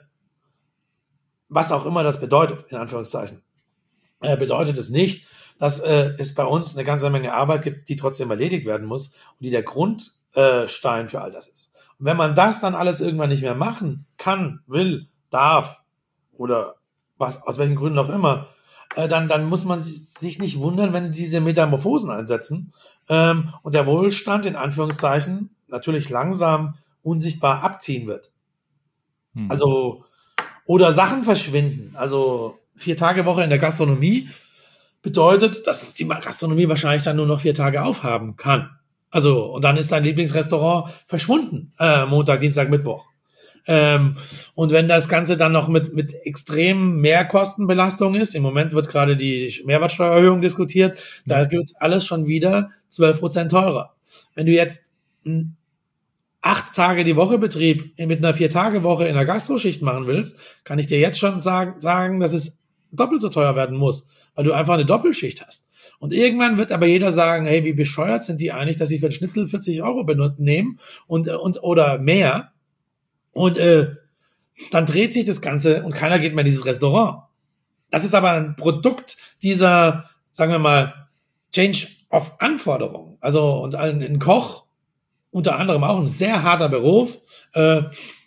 [SPEAKER 4] was auch immer das bedeutet, in Anführungszeichen, äh, bedeutet es nicht, dass äh, es bei uns eine ganze Menge Arbeit gibt, die trotzdem erledigt werden muss und die der Grundstein äh, für all das ist. Und wenn man das dann alles irgendwann nicht mehr machen kann, will, darf oder was aus welchen Gründen auch immer, äh, dann, dann muss man sich nicht wundern, wenn diese Metamorphosen einsetzen ähm, und der Wohlstand in Anführungszeichen natürlich langsam unsichtbar abziehen wird. Hm. Also oder Sachen verschwinden. Also vier Tage Woche in der Gastronomie bedeutet, dass die Gastronomie wahrscheinlich dann nur noch vier Tage aufhaben kann. Also und dann ist dein Lieblingsrestaurant verschwunden, äh, Montag, Dienstag, Mittwoch. Ähm, und wenn das Ganze dann noch mit, mit extremen Mehrkostenbelastung ist, im Moment wird gerade die Mehrwertsteuererhöhung diskutiert, da wird alles schon wieder zwölf Prozent teurer. Wenn du jetzt einen acht Tage die Woche Betrieb mit einer Vier-Tage-Woche in der Gastroschicht machen willst, kann ich dir jetzt schon sagen, sagen, dass es doppelt so teuer werden muss, weil du einfach eine Doppelschicht hast. Und irgendwann wird aber jeder sagen, hey, wie bescheuert sind die eigentlich, dass sie für den Schnitzel vierzig Euro benutzen, nehmen und, und, oder mehr. Und äh, dann dreht sich das Ganze und keiner geht mehr in dieses Restaurant. Das ist aber ein Produkt dieser, sagen wir mal, Change of Anforderungen. Also und ein, ein Koch, unter anderem auch ein sehr harter Beruf, äh,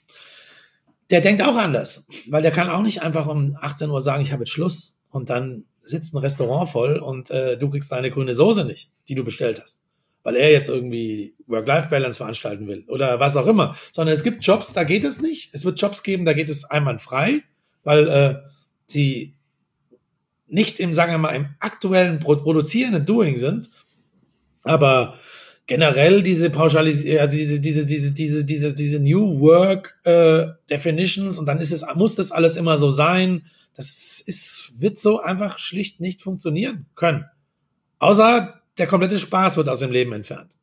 [SPEAKER 4] der denkt auch anders, weil der kann auch nicht einfach um achtzehn Uhr sagen, ich habe jetzt Schluss und dann sitzt ein Restaurant voll und äh, du kriegst deine grüne Soße nicht, die du bestellt hast, weil er jetzt irgendwie Work-Life-Balance veranstalten will oder was auch immer, sondern es gibt Jobs, da geht es nicht. Es wird Jobs geben, da geht es einwandfrei, weil äh, sie nicht im, sagen wir mal, im aktuellen produzierenden Doing sind, aber generell diese Pauschalisierung, also diese, diese, diese, diese, diese, diese New Work äh, Definitions und dann ist es, muss das alles immer so sein. Das ist, wird so einfach schlicht nicht funktionieren können. Außer der komplette Spaß wird aus dem Leben entfernt.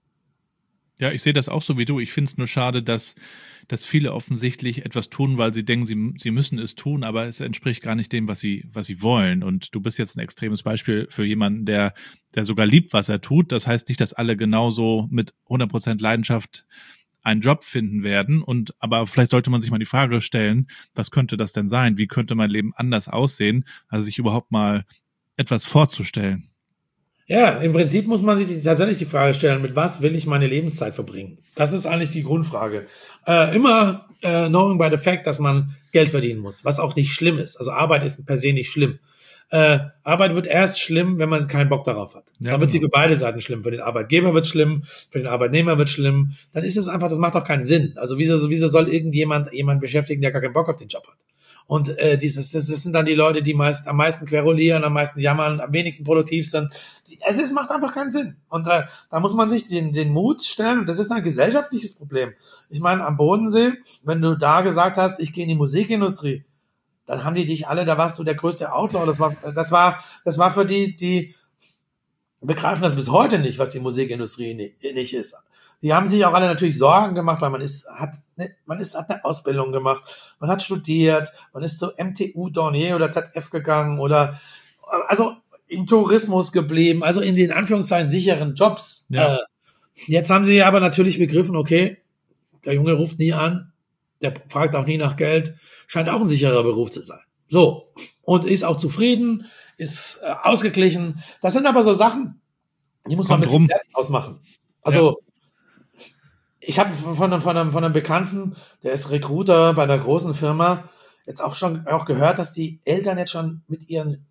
[SPEAKER 3] Ja, ich sehe das auch so wie du. Ich finde es nur schade, dass, dass viele offensichtlich etwas tun, weil sie denken, sie, sie müssen es tun, aber es entspricht gar nicht dem, was sie, was sie wollen. Und du bist jetzt ein extremes Beispiel für jemanden, der, der sogar liebt, was er tut. Das heißt nicht, dass alle genauso mit hundert Prozent Leidenschaft einen Job finden werden. Und, aber vielleicht sollte man sich mal die Frage stellen, was könnte das denn sein? Wie könnte mein Leben anders aussehen? Also sich überhaupt mal etwas vorzustellen.
[SPEAKER 4] Ja, im Prinzip muss man sich die, tatsächlich die Frage stellen, mit was will ich meine Lebenszeit verbringen? Das ist eigentlich die Grundfrage. Äh, immer äh, knowing by the fact, dass man Geld verdienen muss, was auch nicht schlimm ist. Also Arbeit ist per se nicht schlimm. Äh, Arbeit wird erst schlimm, wenn man keinen Bock darauf hat. Ja, dann wird genau. sie für beide Seiten schlimm. Für den Arbeitgeber wird schlimm, für den Arbeitnehmer wird schlimm. Dann ist es einfach, das macht doch keinen Sinn. Also wieso, wieso soll irgendjemand jemand beschäftigen, der gar keinen Bock auf den Job hat? Und äh, dieses, das, das sind dann die Leute, die meist am meisten querulieren, am meisten jammern, am wenigsten produktiv sind. Es ist, macht einfach keinen Sinn. Und äh, da muss man sich den, den Mut stellen. Und das ist ein gesellschaftliches Problem. Ich meine, am Bodensee, wenn du da gesagt hast, ich gehe in die Musikindustrie, dann haben die dich alle, da warst du der größte Outlaw. Das war, das war, das war für die, die begreifen das bis heute nicht, was die Musikindustrie nicht ist. Die haben sich auch alle natürlich Sorgen gemacht, weil man ist, hat, man ist, hat eine Ausbildung gemacht, man hat studiert, man ist zu M T U Dornier oder Z F gegangen oder, also im Tourismus geblieben, also in den Anführungszeichen sicheren Jobs. Ja. Äh, jetzt haben sie aber natürlich begriffen, okay, der Junge ruft nie an, der fragt auch nie nach Geld, scheint auch ein sicherer Beruf zu sein. So. Und ist auch zufrieden, ist äh, ausgeglichen. Das sind aber so Sachen, die muss man mit sich selbst ausmachen. Also, ja. Ich habe von einem, von, einem, von einem Bekannten, der ist Recruiter bei einer großen Firma, jetzt auch schon auch gehört, dass die Eltern jetzt schon mit ihren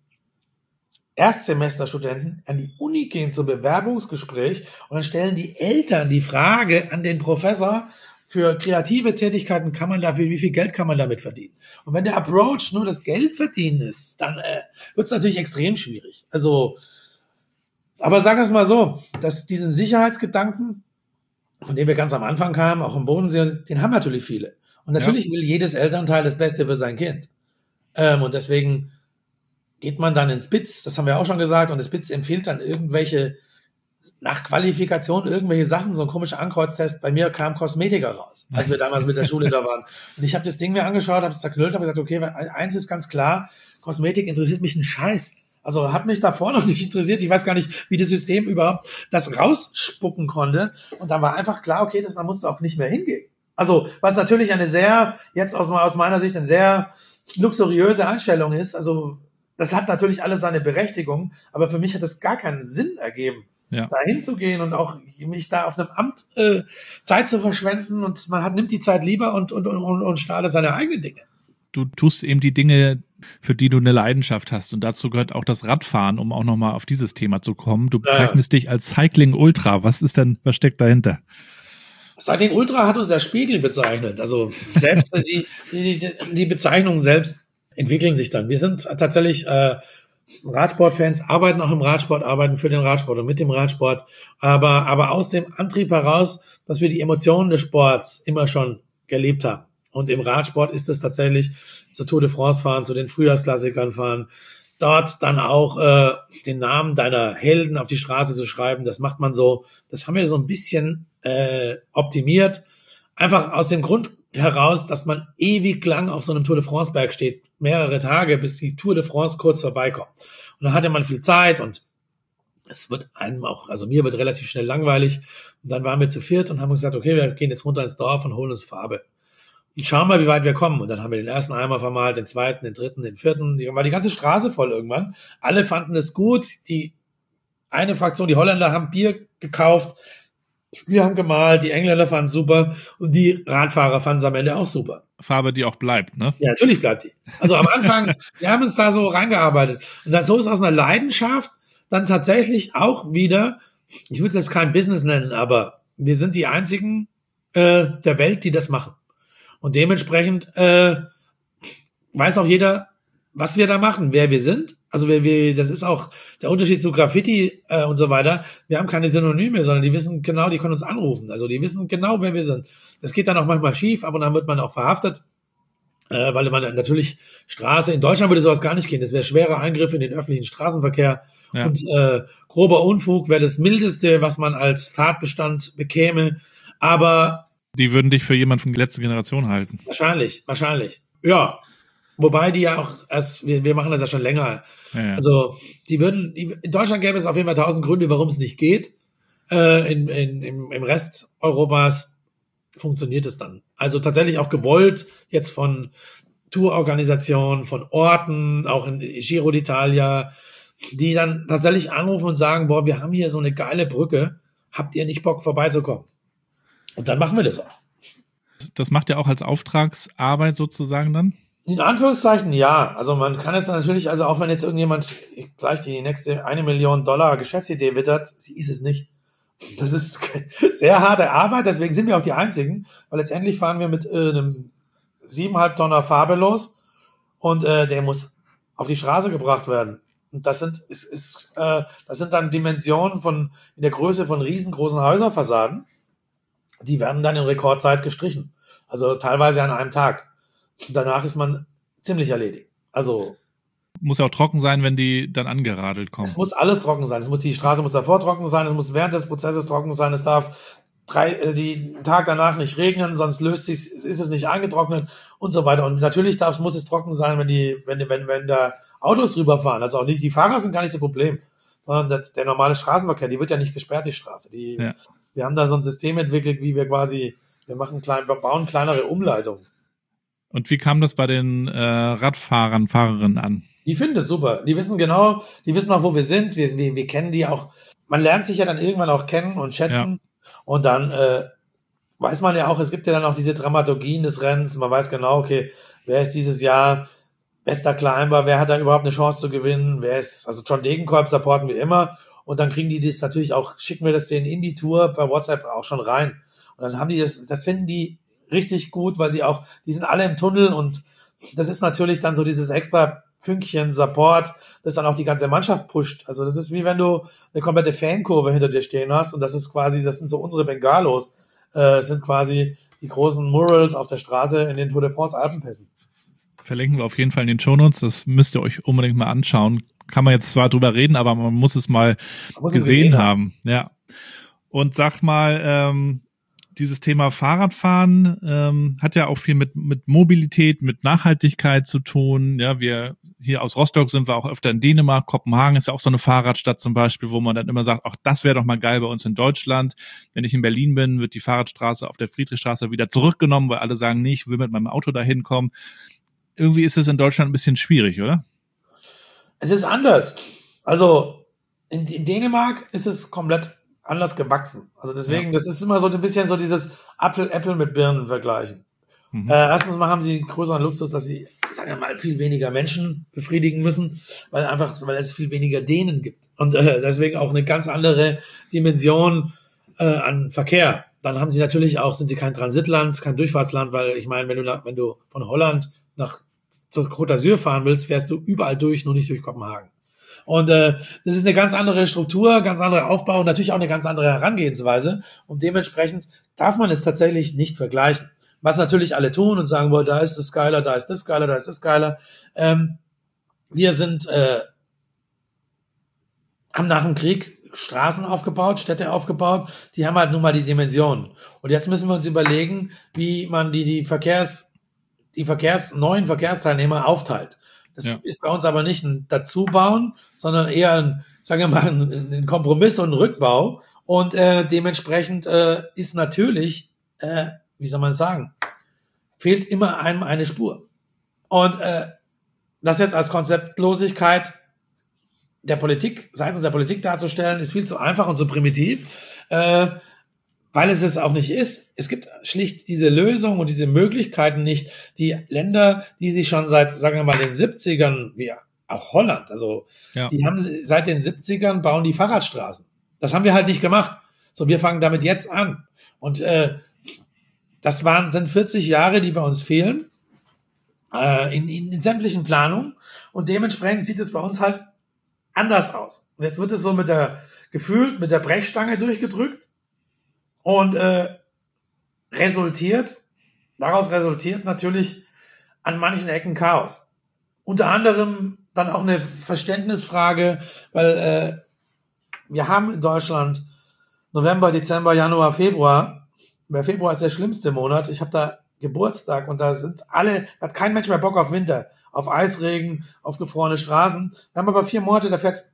[SPEAKER 4] Erstsemesterstudenten an die Uni gehen zum Bewerbungsgespräch und dann stellen die Eltern die Frage an den Professor, für kreative Tätigkeiten kann man dafür, wie viel Geld kann man damit verdienen? Und wenn der Approach nur das Geld verdienen ist, dann äh, wird es natürlich extrem schwierig. Also, aber sagen wir es mal so, dass diesen Sicherheitsgedanken, von dem wir ganz am Anfang kamen, auch im Bodensee, den haben natürlich viele. Und natürlich ja. will jedes Elternteil das Beste für sein Kind. Ähm, und deswegen geht man dann ins B I Z, das haben wir auch schon gesagt, und das B I Z empfiehlt dann irgendwelche, nach Qualifikation, irgendwelche Sachen, so ein komischer Ankreuztest. Bei mir kam Kosmetiker raus, als wir damals mit der Schule da waren. Und ich habe das Ding mir angeschaut, habe es zerknüllt, habe gesagt, okay, eins ist ganz klar, Kosmetik interessiert mich ein Scheiß. Also hat mich davor noch nicht interessiert. Ich weiß gar nicht, wie das System überhaupt das rausspucken konnte. Und dann war einfach klar, okay, das, da musst du auch nicht mehr hingehen. Also was natürlich eine sehr, jetzt aus, aus meiner Sicht, eine sehr luxuriöse Einstellung ist. Also das hat natürlich alles seine Berechtigung. Aber für mich hat das gar keinen Sinn ergeben, ja. da hinzugehen und auch mich da auf einem Amt äh, Zeit zu verschwenden. Und man hat, nimmt die Zeit lieber und, und, und, und startet seine eigenen Dinge.
[SPEAKER 3] Du tust eben die Dinge, für die du eine Leidenschaft hast. Und dazu gehört auch das Radfahren, um auch nochmal auf dieses Thema zu kommen. Du bezeichnest ja. dich als Cycling Ultra. Was ist denn, was steckt dahinter?
[SPEAKER 4] Cycling Ultra hat uns der Spiegel bezeichnet. Also selbst die, die, die Bezeichnungen selbst entwickeln sich dann. Wir sind tatsächlich äh, Radsportfans, arbeiten auch im Radsport, arbeiten für den Radsport und mit dem Radsport. Aber, aber aus dem Antrieb heraus, dass wir die Emotionen des Sports immer schon gelebt haben. Und im Radsport ist es tatsächlich zur Tour de France fahren, zu den Frühjahrsklassikern fahren, dort dann auch äh, den Namen deiner Helden auf die Straße zu schreiben. Das macht man so, das haben wir so ein bisschen äh, optimiert. Einfach aus dem Grund heraus, dass man ewig lang auf so einem Tour de France Berg steht, mehrere Tage, bis die Tour de France kurz vorbeikommt. Und dann hatte man viel Zeit und es wird einem auch, also mir wird relativ schnell langweilig. Und dann waren wir zu viert und haben gesagt, okay, wir gehen jetzt runter ins Dorf und holen uns Farbe. Und schauen mal, wie weit wir kommen. Und dann haben wir den ersten Eimer vermalt, den zweiten, den dritten, den vierten. Die war die ganze Straße voll irgendwann. Alle fanden es gut. Die eine Fraktion, die Holländer, haben Bier gekauft. Wir haben gemalt. Die Engländer fanden es super. Und die Radfahrer fanden es am Ende auch super.
[SPEAKER 3] Farbe, die auch bleibt, ne?
[SPEAKER 4] Ja, natürlich bleibt die. Also am Anfang, wir haben uns da so reingearbeitet. Und dann so ist aus einer Leidenschaft dann tatsächlich auch wieder, ich würde es jetzt kein Business nennen, aber wir sind die einzigen äh, der Welt, die das machen. Und dementsprechend äh, weiß auch jeder, was wir da machen, wer wir sind. Also wir, wir, das ist auch der Unterschied zu Graffiti äh, und so weiter. Wir haben keine Synonyme, sondern die wissen genau, die können uns anrufen. Also die wissen genau, wer wir sind. Das geht dann auch manchmal schief, aber dann wird man auch verhaftet, äh, weil man natürlich Straße, in Deutschland würde sowas gar nicht gehen. Das wäre schwerer Eingriff in den öffentlichen Straßenverkehr. Ja. Und äh, grober Unfug wäre das Mildeste, was man als Tatbestand bekäme. Aber
[SPEAKER 3] die würden dich für jemanden von der letzten Generation halten.
[SPEAKER 4] Wahrscheinlich, wahrscheinlich. Ja. Wobei die ja auch, erst, wir, wir machen das ja schon länger.
[SPEAKER 3] Ja, ja.
[SPEAKER 4] Also die würden, die, in Deutschland gäbe es auf jeden Fall tausend Gründe, warum es nicht geht. Äh, in, in, im, Im Rest Europas funktioniert es dann. Also tatsächlich auch gewollt jetzt von Tourorganisationen, von Orten, auch in Giro d'Italia, die dann tatsächlich anrufen und sagen, boah, wir haben hier so eine geile Brücke, habt ihr nicht Bock vorbeizukommen? Und dann machen wir das auch.
[SPEAKER 3] Das macht ihr auch als Auftragsarbeit sozusagen dann?
[SPEAKER 4] In Anführungszeichen ja. Also man kann jetzt natürlich, also auch wenn jetzt irgendjemand gleich die nächste eine Million Dollar Geschäftsidee wittert, sie ist es nicht. Das ist sehr harte Arbeit, deswegen sind wir auch die Einzigen, weil letztendlich fahren wir mit äh, einem siebeneinhalb Tonner Farbe los und äh, der muss auf die Straße gebracht werden. Und das sind, ist, ist, äh, das sind dann Dimensionen von, in der Größe von riesengroßen Häuserfassaden. Die werden dann in Rekordzeit gestrichen. Also teilweise an einem Tag. Und danach ist man ziemlich erledigt. Also
[SPEAKER 3] muss ja auch trocken sein, wenn die dann angeradelt kommen.
[SPEAKER 4] Es muss alles trocken sein. Es muss, die Straße muss davor trocken sein, es muss während des Prozesses trocken sein, es darf drei, äh, die Tag danach nicht regnen, sonst löst sich, ist es nicht eingetrocknet und so weiter. Und natürlich darf, muss es trocken sein, wenn die, wenn, wenn, wenn da Autos rüberfahren. Also auch nicht, die Fahrer sind gar nicht das Problem, sondern der, der normale Straßenverkehr, die wird ja nicht gesperrt, die Straße. Die,
[SPEAKER 3] ja.
[SPEAKER 4] Wir haben da so ein System entwickelt, wie wir quasi, wir machen klein, wir bauen kleinere Umleitungen.
[SPEAKER 3] Und wie kam das bei den äh, Radfahrern, Fahrerinnen an?
[SPEAKER 4] Die finden das super. Die wissen genau, die wissen auch, wo wir sind. Wir, wir, wir kennen die auch. Man lernt sich ja dann irgendwann auch kennen und schätzen. Ja. Und dann äh, weiß man ja auch, es gibt ja dann auch diese Dramaturgien des Rennens. Man weiß genau, okay, wer ist dieses Jahr bester Climber, wer hat da überhaupt eine Chance zu gewinnen, wer ist, also John Degenkolb supporten wir immer. Und dann kriegen die das natürlich auch, schicken wir das denen in die Tour per WhatsApp auch schon rein. Und dann haben die das, das finden die richtig gut, weil sie auch, die sind alle im Tunnel und das ist natürlich dann so dieses extra Fünkchen Support, das dann auch die ganze Mannschaft pusht. Also das ist wie wenn du eine komplette Fankurve hinter dir stehen hast und das ist quasi, das sind so unsere Bengalos, äh, sind quasi die großen Murals auf der Straße in den Tour de France Alpenpässen.
[SPEAKER 3] Verlinken wir auf jeden Fall in den Shownotes, das müsst ihr euch unbedingt mal anschauen. Kann man jetzt zwar drüber reden, aber man muss es mal muss gesehen, es gesehen haben. haben. Ja. Und sag mal, ähm, dieses Thema Fahrradfahren ähm, hat ja auch viel mit mit Mobilität, mit Nachhaltigkeit zu tun. Ja, wir hier aus Rostock sind wir auch öfter in Dänemark. Kopenhagen ist ja auch so eine Fahrradstadt zum Beispiel, wo man dann immer sagt, ach, das wäre doch mal geil bei uns in Deutschland. Wenn ich in Berlin bin, wird die Fahrradstraße auf der Friedrichstraße wieder zurückgenommen, weil alle sagen, nee, ich will mit meinem Auto da hinkommen. Irgendwie ist es in Deutschland ein bisschen schwierig, oder?
[SPEAKER 4] Es ist anders. Also in, in Dänemark ist es komplett anders gewachsen. Also deswegen, ja. Das ist immer so ein bisschen so dieses Apfel, Äpfel mit Birnen vergleichen. Mhm. Äh, erstens mal haben sie einen größeren Luxus, dass sie, sagen wir mal, viel weniger Menschen befriedigen müssen, weil einfach, weil es viel weniger Dänen gibt. Und äh, deswegen auch eine ganz andere Dimension äh, an Verkehr. Dann haben sie natürlich auch, sind sie kein Transitland, kein Durchfahrtsland, weil ich meine, wenn du nach, wenn du von Holland nach zur Côte d'Azur fahren willst, fährst du überall durch, nur nicht durch Kopenhagen. Und äh, das ist eine ganz andere Struktur, ganz anderer Aufbau und natürlich auch eine ganz andere Herangehensweise. Und dementsprechend darf man es tatsächlich nicht vergleichen. was natürlich alle tun und sagen, boah, da ist das geiler, da ist das geiler, da ist das geiler. Ähm, wir sind, äh, haben nach dem Krieg Straßen aufgebaut, Städte aufgebaut, die haben halt nun mal die Dimensionen. Und jetzt müssen wir uns überlegen, wie man die, die Verkehrs, die Verkehrs, neuen Verkehrsteilnehmer aufteilt. Das ja. ist bei uns aber nicht ein Dazubauen, sondern eher ein, sagen wir mal, ein, ein Kompromiss und ein Rückbau. Und äh, dementsprechend äh, ist natürlich, äh, wie soll man sagen, fehlt immer einem eine Spur. Und äh, das jetzt als Konzeptlosigkeit der Politik, seitens der Politik darzustellen, ist viel zu einfach und zu primitiv, äh, weil es es auch nicht ist. Es gibt schlicht diese Lösung und diese Möglichkeiten nicht. Die Länder, die sich schon seit, sagen wir mal, den siebzigern, wie auch Holland, also ja. die haben seit den siebzigern bauen die Fahrradstraßen. Das haben wir halt nicht gemacht. So, wir fangen damit jetzt an. Und äh, das waren sind vierzig Jahre, die bei uns fehlen, äh, in, in, in sämtlichen Planungen. Und dementsprechend sieht es bei uns halt anders aus. Und jetzt wird es so mit der, gefühlt mit der Brechstange durchgedrückt und äh, resultiert, daraus resultiert natürlich an manchen Ecken Chaos. Unter anderem dann auch eine Verständnisfrage, weil äh, wir haben in Deutschland November, Dezember, Januar, Februar. Der Februar ist der schlimmste Monat. Ich habe da Geburtstag und da sind alle, da hat kein Mensch mehr Bock auf Winter, auf Eisregen, auf gefrorene Straßen. Wir haben aber vier Monate, da fährt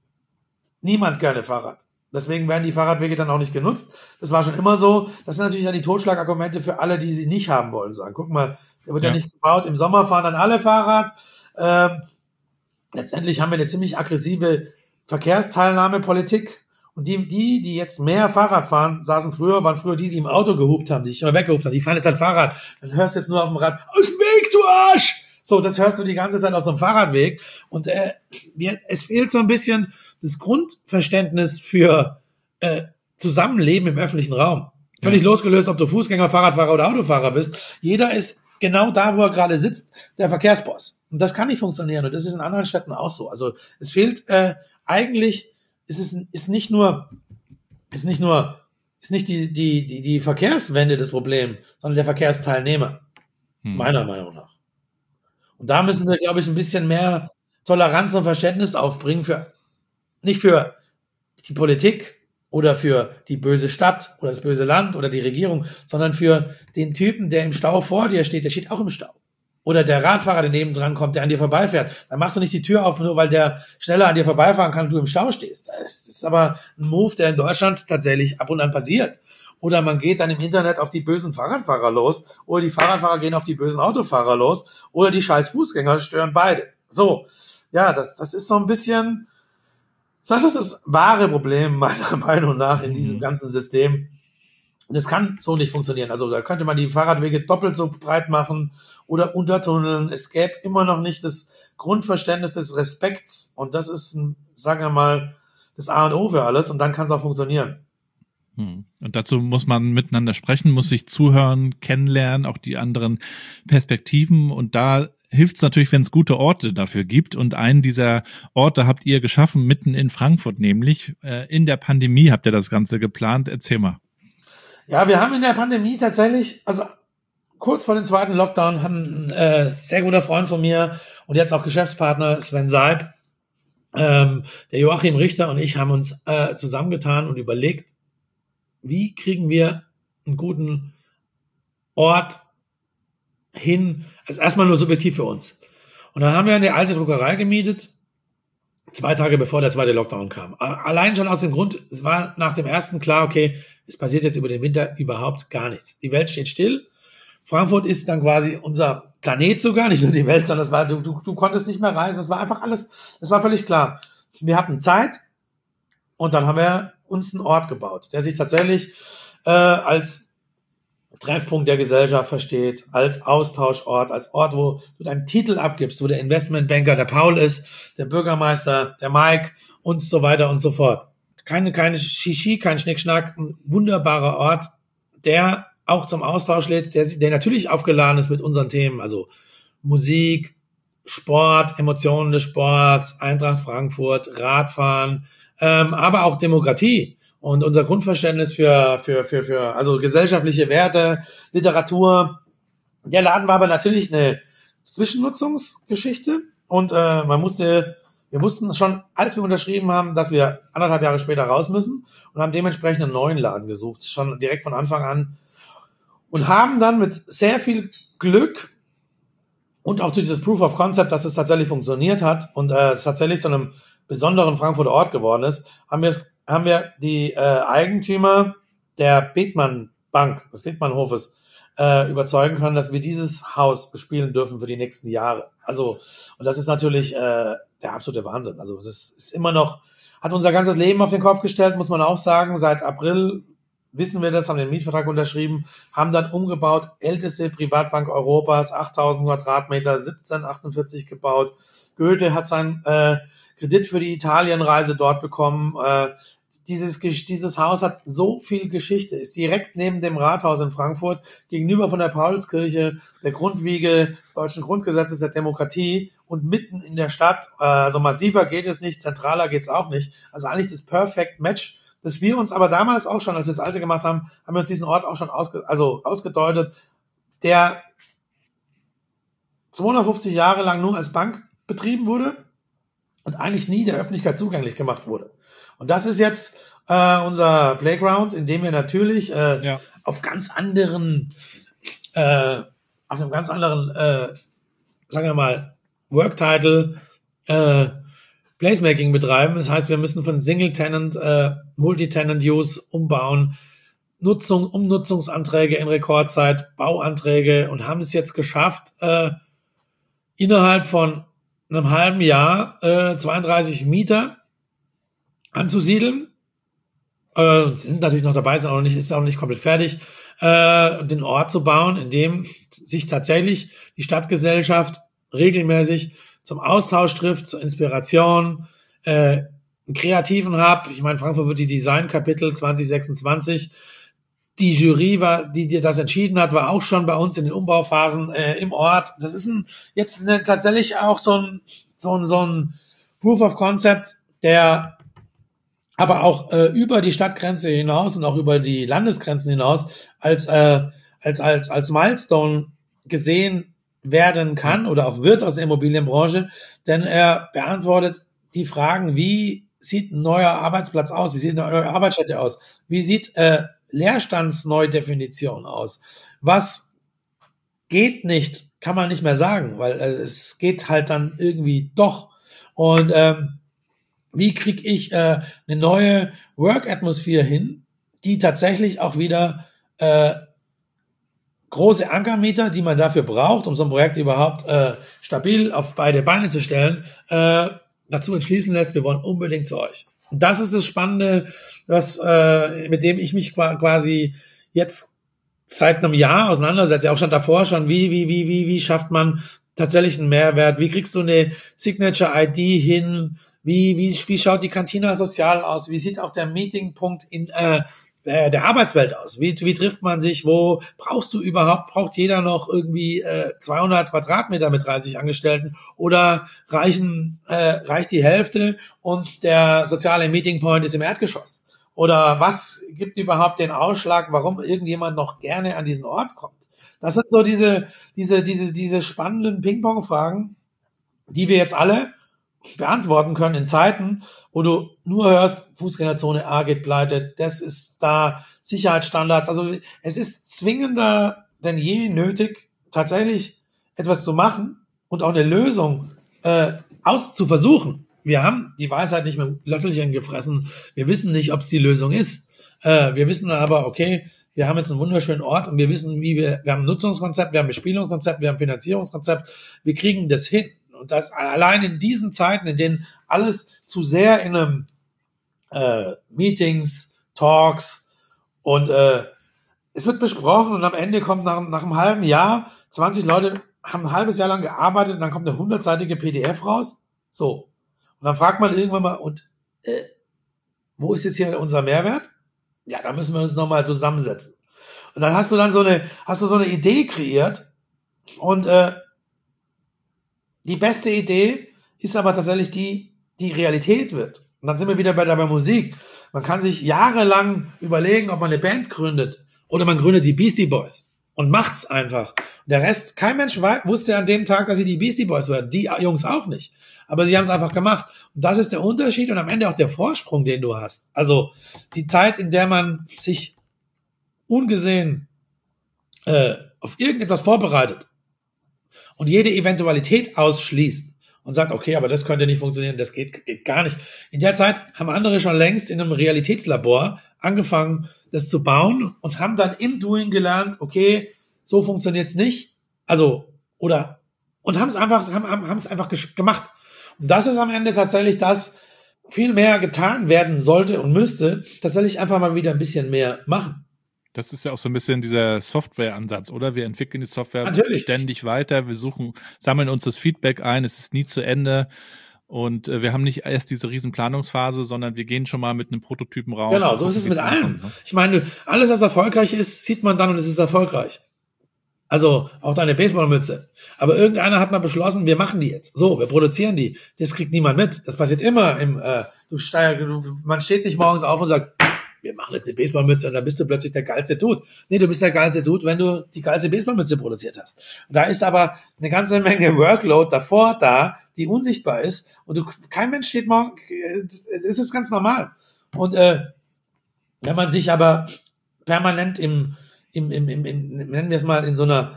[SPEAKER 4] niemand gerne Fahrrad. Deswegen werden die Fahrradwege dann auch nicht genutzt. Das war schon immer so. Das sind natürlich dann die Totschlagargumente für alle, die sie nicht haben wollen, sagen. Guck mal, der wird ja, ja nicht gebaut. Im Sommer fahren dann alle Fahrrad. Ähm, letztendlich haben wir eine ziemlich aggressive Verkehrsteilnahmepolitik. Und die, die, die jetzt mehr Fahrrad fahren, saßen früher, waren früher die, die im Auto gehupt haben, die sich immer weggehupt haben. Die fahren jetzt halt Fahrrad. Dann hörst du jetzt nur auf dem Rad, aus dem Weg, du Arsch! So, das hörst du die ganze Zeit aus dem Fahrradweg. Und äh, wir, es fehlt so ein bisschen das Grundverständnis für äh, Zusammenleben im öffentlichen Raum. Völlig ja. losgelöst, ob du Fußgänger, Fahrradfahrer oder Autofahrer bist. Jeder ist genau da, wo er gerade sitzt, der Verkehrsboss. Und das kann nicht funktionieren. Und das ist in anderen Städten auch so. Also es fehlt äh, eigentlich, es ist, ist nicht nur, ist nicht nur, ist nicht die, die, die, die Verkehrswende das Problem, sondern der Verkehrsteilnehmer. Hm. Meiner Meinung nach. Und da müssen wir, glaube ich, ein bisschen mehr Toleranz und Verständnis aufbringen für, nicht für die Politik oder für die böse Stadt oder das böse Land oder die Regierung, sondern für den Typen, der im Stau vor dir steht, der steht auch im Stau. Oder der Radfahrer, der nebendran kommt, der an dir vorbeifährt. Dann machst du nicht die Tür auf, nur weil der schneller an dir vorbeifahren kann und du im Stau stehst. Das ist aber ein Move, der in Deutschland tatsächlich ab und an passiert. Oder man geht dann im Internet auf die bösen Fahrradfahrer los, oder die Fahrradfahrer gehen auf die bösen Autofahrer los, oder die scheiß Fußgänger stören beide. So, ja, das, das ist so ein bisschen, das ist das wahre Problem meiner Meinung nach in diesem ganzen System. Und es kann so nicht funktionieren. Also da könnte man die Fahrradwege doppelt so breit machen oder untertunneln. Es gäbe immer noch nicht das Grundverständnis des Respekts. Und das ist, sagen wir mal, das A und O für alles. Und dann kann es auch funktionieren.
[SPEAKER 3] Und dazu muss man miteinander sprechen, muss sich zuhören, kennenlernen, auch die anderen Perspektiven. Und da hilft es natürlich, wenn es gute Orte dafür gibt. Und einen dieser Orte habt ihr geschaffen, mitten in Frankfurt nämlich. In der Pandemie habt ihr das Ganze geplant. Erzähl mal.
[SPEAKER 4] Ja, wir haben in der Pandemie tatsächlich, also kurz vor dem zweiten Lockdown, haben ein äh, sehr guter Freund von mir und jetzt auch Geschäftspartner Sven Seib, ähm, der Joachim Richter und ich haben uns äh, zusammengetan und überlegt, wie kriegen wir einen guten Ort hin, also erstmal nur subjektiv für uns. Und dann haben wir eine alte Druckerei gemietet, zwei Tage bevor der zweite Lockdown kam. Allein schon aus dem Grund, es war nach dem ersten klar, okay, es passiert jetzt über den Winter überhaupt gar nichts. Die Welt steht still. Frankfurt ist dann quasi unser Planet sogar, nicht nur die Welt, sondern es war, du, du, du konntest nicht mehr reisen. Es war einfach alles, es war völlig klar. Wir hatten Zeit und dann haben wir uns einen Ort gebaut, der sich tatsächlich äh, als Treffpunkt der Gesellschaft versteht, als Austauschort, als Ort, wo du deinen Titel abgibst, wo der Investmentbanker der Paul ist, der Bürgermeister, der Mike und so weiter und so fort. Keine, keine Shishi, kein Schnickschnack, ein wunderbarer Ort, der auch zum Austausch lädt, der, der natürlich aufgeladen ist mit unseren Themen, also Musik, Sport, Emotionen des Sports, Eintracht Frankfurt, Radfahren, ähm, aber auch Demokratie und unser Grundverständnis für, für, für, für, also gesellschaftliche Werte, Literatur, Der Laden war aber natürlich eine Zwischennutzungsgeschichte und äh, man musste, wir wussten schon, als wir unterschrieben haben, dass wir anderthalb Jahre später raus müssen und haben dementsprechend einen neuen Laden gesucht, schon direkt von Anfang an und haben dann mit sehr viel Glück und auch durch dieses Proof of Concept, dass es tatsächlich funktioniert hat und äh, es tatsächlich zu einem besonderen Frankfurter Ort geworden ist, haben wir haben wir die äh, Eigentümer der Bethmann Bank, des Bethmann Hofes, äh, überzeugen können, dass wir dieses Haus bespielen dürfen für die nächsten Jahre. Also, und das ist natürlich äh, der absolute Wahnsinn. Also, das ist immer noch, hat unser ganzes Leben auf den Kopf gestellt, muss man auch sagen. Seit April wissen wir das, haben den Mietvertrag unterschrieben, haben dann umgebaut, älteste Privatbank Europas, achttausend Quadratmeter, siebzehn achtundvierzig gebaut. Goethe hat seinen äh, Kredit für die Italienreise dort bekommen. Äh, Dieses, dieses Haus hat so viel Geschichte, ist direkt neben dem Rathaus in Frankfurt, gegenüber von der Paulskirche, der Grundwiege des deutschen Grundgesetzes der Demokratie und mitten in der Stadt. Also massiver geht es nicht, zentraler geht es auch nicht. Also eigentlich das Perfect Match, dass wir uns aber damals auch schon, als wir das Alte gemacht haben, haben wir uns diesen Ort auch schon ausge, also ausgedeutet, der zweihundertfünfzig Jahre lang nur als Bank betrieben wurde und eigentlich nie der Öffentlichkeit zugänglich gemacht wurde. Und das ist jetzt äh, unser Playground, in dem wir natürlich äh, ja. auf ganz anderen, äh, auf einem ganz anderen, äh, sagen wir mal, Work-Title äh, Placemaking betreiben. Das heißt, wir müssen von Single-Tenant, äh, Multi-Tenant-Use umbauen, Nutzung, Umnutzungsanträge in Rekordzeit, Bauanträge und haben es jetzt geschafft, äh, innerhalb von einem halben Jahr äh, zweiunddreißig Mieter anzusiedeln. Äh, sind natürlich noch dabei, sind auch nicht, ist auch nicht komplett fertig, äh, den Ort zu bauen, in dem sich tatsächlich die Stadtgesellschaft regelmäßig zum Austausch trifft, zur Inspiration, äh, einen kreativen Hub. Ich meine, Frankfurt wird die Design-Kapitel zwanzig sechsundzwanzig. Die Jury, war, die, die das entschieden hat, war auch schon bei uns in den Umbauphasen äh, im Ort. Das ist ein, jetzt eine, tatsächlich auch so ein, so ein, so ein Proof of Concept, der aber auch äh, über die Stadtgrenze hinaus und auch über die Landesgrenzen hinaus als äh, als als als Milestone gesehen werden kann oder auch wird aus der Immobilienbranche, denn er beantwortet die Fragen, wie sieht ein neuer Arbeitsplatz aus, wie sieht eine neue Arbeitsstätte aus, wie sieht äh, Leerstandsneudefinition aus, was geht nicht, kann man nicht mehr sagen, weil äh, es geht halt dann irgendwie doch und ähm, wie kriege ich äh, eine neue Work-Atmosphere hin, die tatsächlich auch wieder äh, große Ankermieter, die man dafür braucht, um so ein Projekt überhaupt äh, stabil auf beide Beine zu stellen, äh, dazu entschließen lässt, wir wollen unbedingt zu euch. Und das ist das Spannende, das, äh, mit dem ich mich quasi jetzt seit einem Jahr auseinandersetze, auch schon davor schon, wie, wie, wie, wie, wie schafft man tatsächlich einen Mehrwert, wie kriegst du eine Signature-I D hin, Wie, wie, wie schaut die Cantina Sozial aus? Wie sieht auch der Meetingpunkt in äh, der Arbeitswelt aus? Wie, wie trifft man sich? Wo brauchst du überhaupt? Braucht jeder noch irgendwie äh, zweihundert Quadratmeter mit dreißig Angestellten? Oder reichen äh, reicht die Hälfte und der soziale Meetingpoint ist im Erdgeschoss? Oder was gibt überhaupt den Ausschlag, warum irgendjemand noch gerne an diesen Ort kommt? Das sind so diese diese diese diese spannenden Ping-Pong-Fragen, die wir jetzt alle beantworten können in Zeiten, wo du nur hörst, Fußgängerzone A geht pleite, das ist da, Sicherheitsstandards. Also es ist zwingender denn je nötig, tatsächlich etwas zu machen und auch eine Lösung äh, aus zu versuchen. Wir haben die Weisheit nicht mit dem Löffelchen gefressen. Wir wissen nicht, ob es die Lösung ist. Äh, wir wissen aber, okay, wir haben jetzt einen wunderschönen Ort und wir wissen, wie wir, wir haben ein Nutzungskonzept, wir haben ein Bespielungskonzept, wir haben ein Finanzierungskonzept. Wir kriegen das hin. Und das allein in diesen Zeiten, in denen alles zu sehr in einem äh, Meetings, Talks und äh, es wird besprochen und am Ende kommt nach, nach einem halben Jahr, zwanzig Leute haben ein halbes Jahr lang gearbeitet und dann kommt eine hundertseitige P D F raus. So. Und dann fragt man irgendwann mal, und äh, wo ist jetzt hier unser Mehrwert? Ja, da müssen wir uns nochmal zusammensetzen. Und dann hast du dann so eine, hast du so eine Idee kreiert und äh, die beste Idee ist aber tatsächlich die, die Realität wird. Und dann sind wir wieder bei der bei Musik. Man kann sich jahrelang überlegen, ob man eine Band gründet oder man gründet die Beastie Boys und macht's einfach. Und Der Rest, kein Mensch wei- wusste an dem Tag, dass sie die Beastie Boys werden. Die Jungs auch nicht. Aber sie haben es einfach gemacht. Und das ist der Unterschied und am Ende auch der Vorsprung, den du hast. Also die Zeit, in der man sich ungesehen äh, auf irgendetwas vorbereitet und jede Eventualität ausschließt und sagt, okay, aber das könnte nicht funktionieren, das geht, geht gar nicht. In der Zeit haben andere schon längst in einem Realitätslabor angefangen, das zu bauen und haben dann im Doing gelernt, okay, so funktioniert's nicht. Also, oder, und haben es einfach, haben, haben es einfach gesch- gemacht. Und das ist am Ende tatsächlich das, viel mehr getan werden sollte und müsste, tatsächlich einfach mal wieder ein bisschen mehr machen.
[SPEAKER 3] Das ist ja auch so ein bisschen dieser Software-Ansatz, oder? Wir entwickeln die Software
[SPEAKER 4] Natürlich.
[SPEAKER 3] ständig weiter, wir suchen, sammeln uns das Feedback ein, es ist nie zu Ende und äh, wir haben nicht erst diese riesen Planungsphase, sondern wir gehen schon mal mit einem Prototypen raus.
[SPEAKER 4] Genau,
[SPEAKER 3] und
[SPEAKER 4] so ist
[SPEAKER 3] gucken,
[SPEAKER 4] es
[SPEAKER 3] wie
[SPEAKER 4] mit allem.
[SPEAKER 3] ankommt, ne?
[SPEAKER 4] Ich meine, alles, was erfolgreich ist, sieht man dann und es ist erfolgreich. Also auch deine Baseballmütze. Aber irgendeiner hat mal beschlossen, wir machen die jetzt. So, wir produzieren die. Das kriegt niemand mit. Das passiert immer im, äh, du steig, du, man steht nicht morgens auf und sagt, wir machen jetzt die Baseballmütze und dann bist du plötzlich der geilste Dude. Nee, du bist der geilste Dude, wenn du die geilste Baseballmütze produziert hast. Und da ist aber eine ganze Menge Workload davor da, die unsichtbar ist. Und du, kein Mensch steht morgen, es ist ganz normal. Und äh, wenn man sich aber permanent im Im, im, im, im, nennen wir es mal, in so einer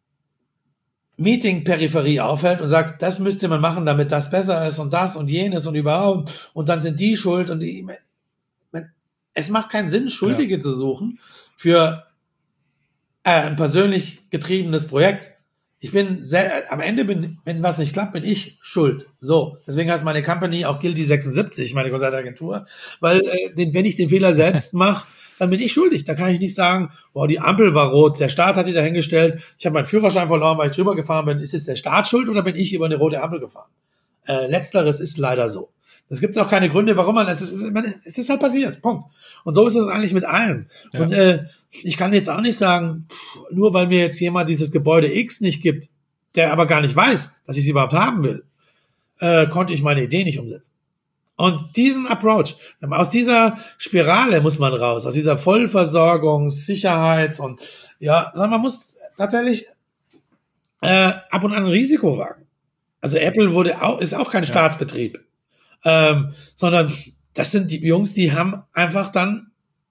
[SPEAKER 4] Meeting-Peripherie aufhält und sagt, das müsste man machen, damit das besser ist und das und jenes und überhaupt und dann sind die schuld und die, es macht keinen Sinn, Schuldige ja. zu suchen für äh, ein persönlich getriebenes Projekt. Ich bin sehr, am Ende bin, wenn was nicht klappt, bin ich schuld. So. Deswegen heißt meine Company auch Guilty sechsundsiebzig, meine Consulting-Agentur, weil, äh, den, wenn ich den Fehler selbst mache, dann bin ich schuldig. Da kann ich nicht sagen, boah, die Ampel war rot, der Staat hat die dahingestellt, ich habe meinen Führerschein verloren, weil ich drüber gefahren bin. Ist es der Staat schuld oder bin ich über eine rote Ampel gefahren? Äh, letzteres ist leider so. Es gibt auch keine Gründe, warum man, es ist, es ist halt passiert, Punkt. Und so ist es eigentlich mit allem. Ja. Und äh, ich kann jetzt auch nicht sagen, nur weil mir jetzt jemand dieses Gebäude X nicht gibt, der aber gar nicht weiß, dass ich sie überhaupt haben will, äh, konnte ich meine Idee nicht umsetzen. Und diesen Approach, aus dieser Spirale muss man raus, aus dieser Vollversorgungs-, Sicherheits- und ja, man muss tatsächlich äh, ab und an ein Risiko wagen. Also Apple wurde auch, ist auch kein ja. Staatsbetrieb, ähm, sondern das sind die Jungs, die haben einfach dann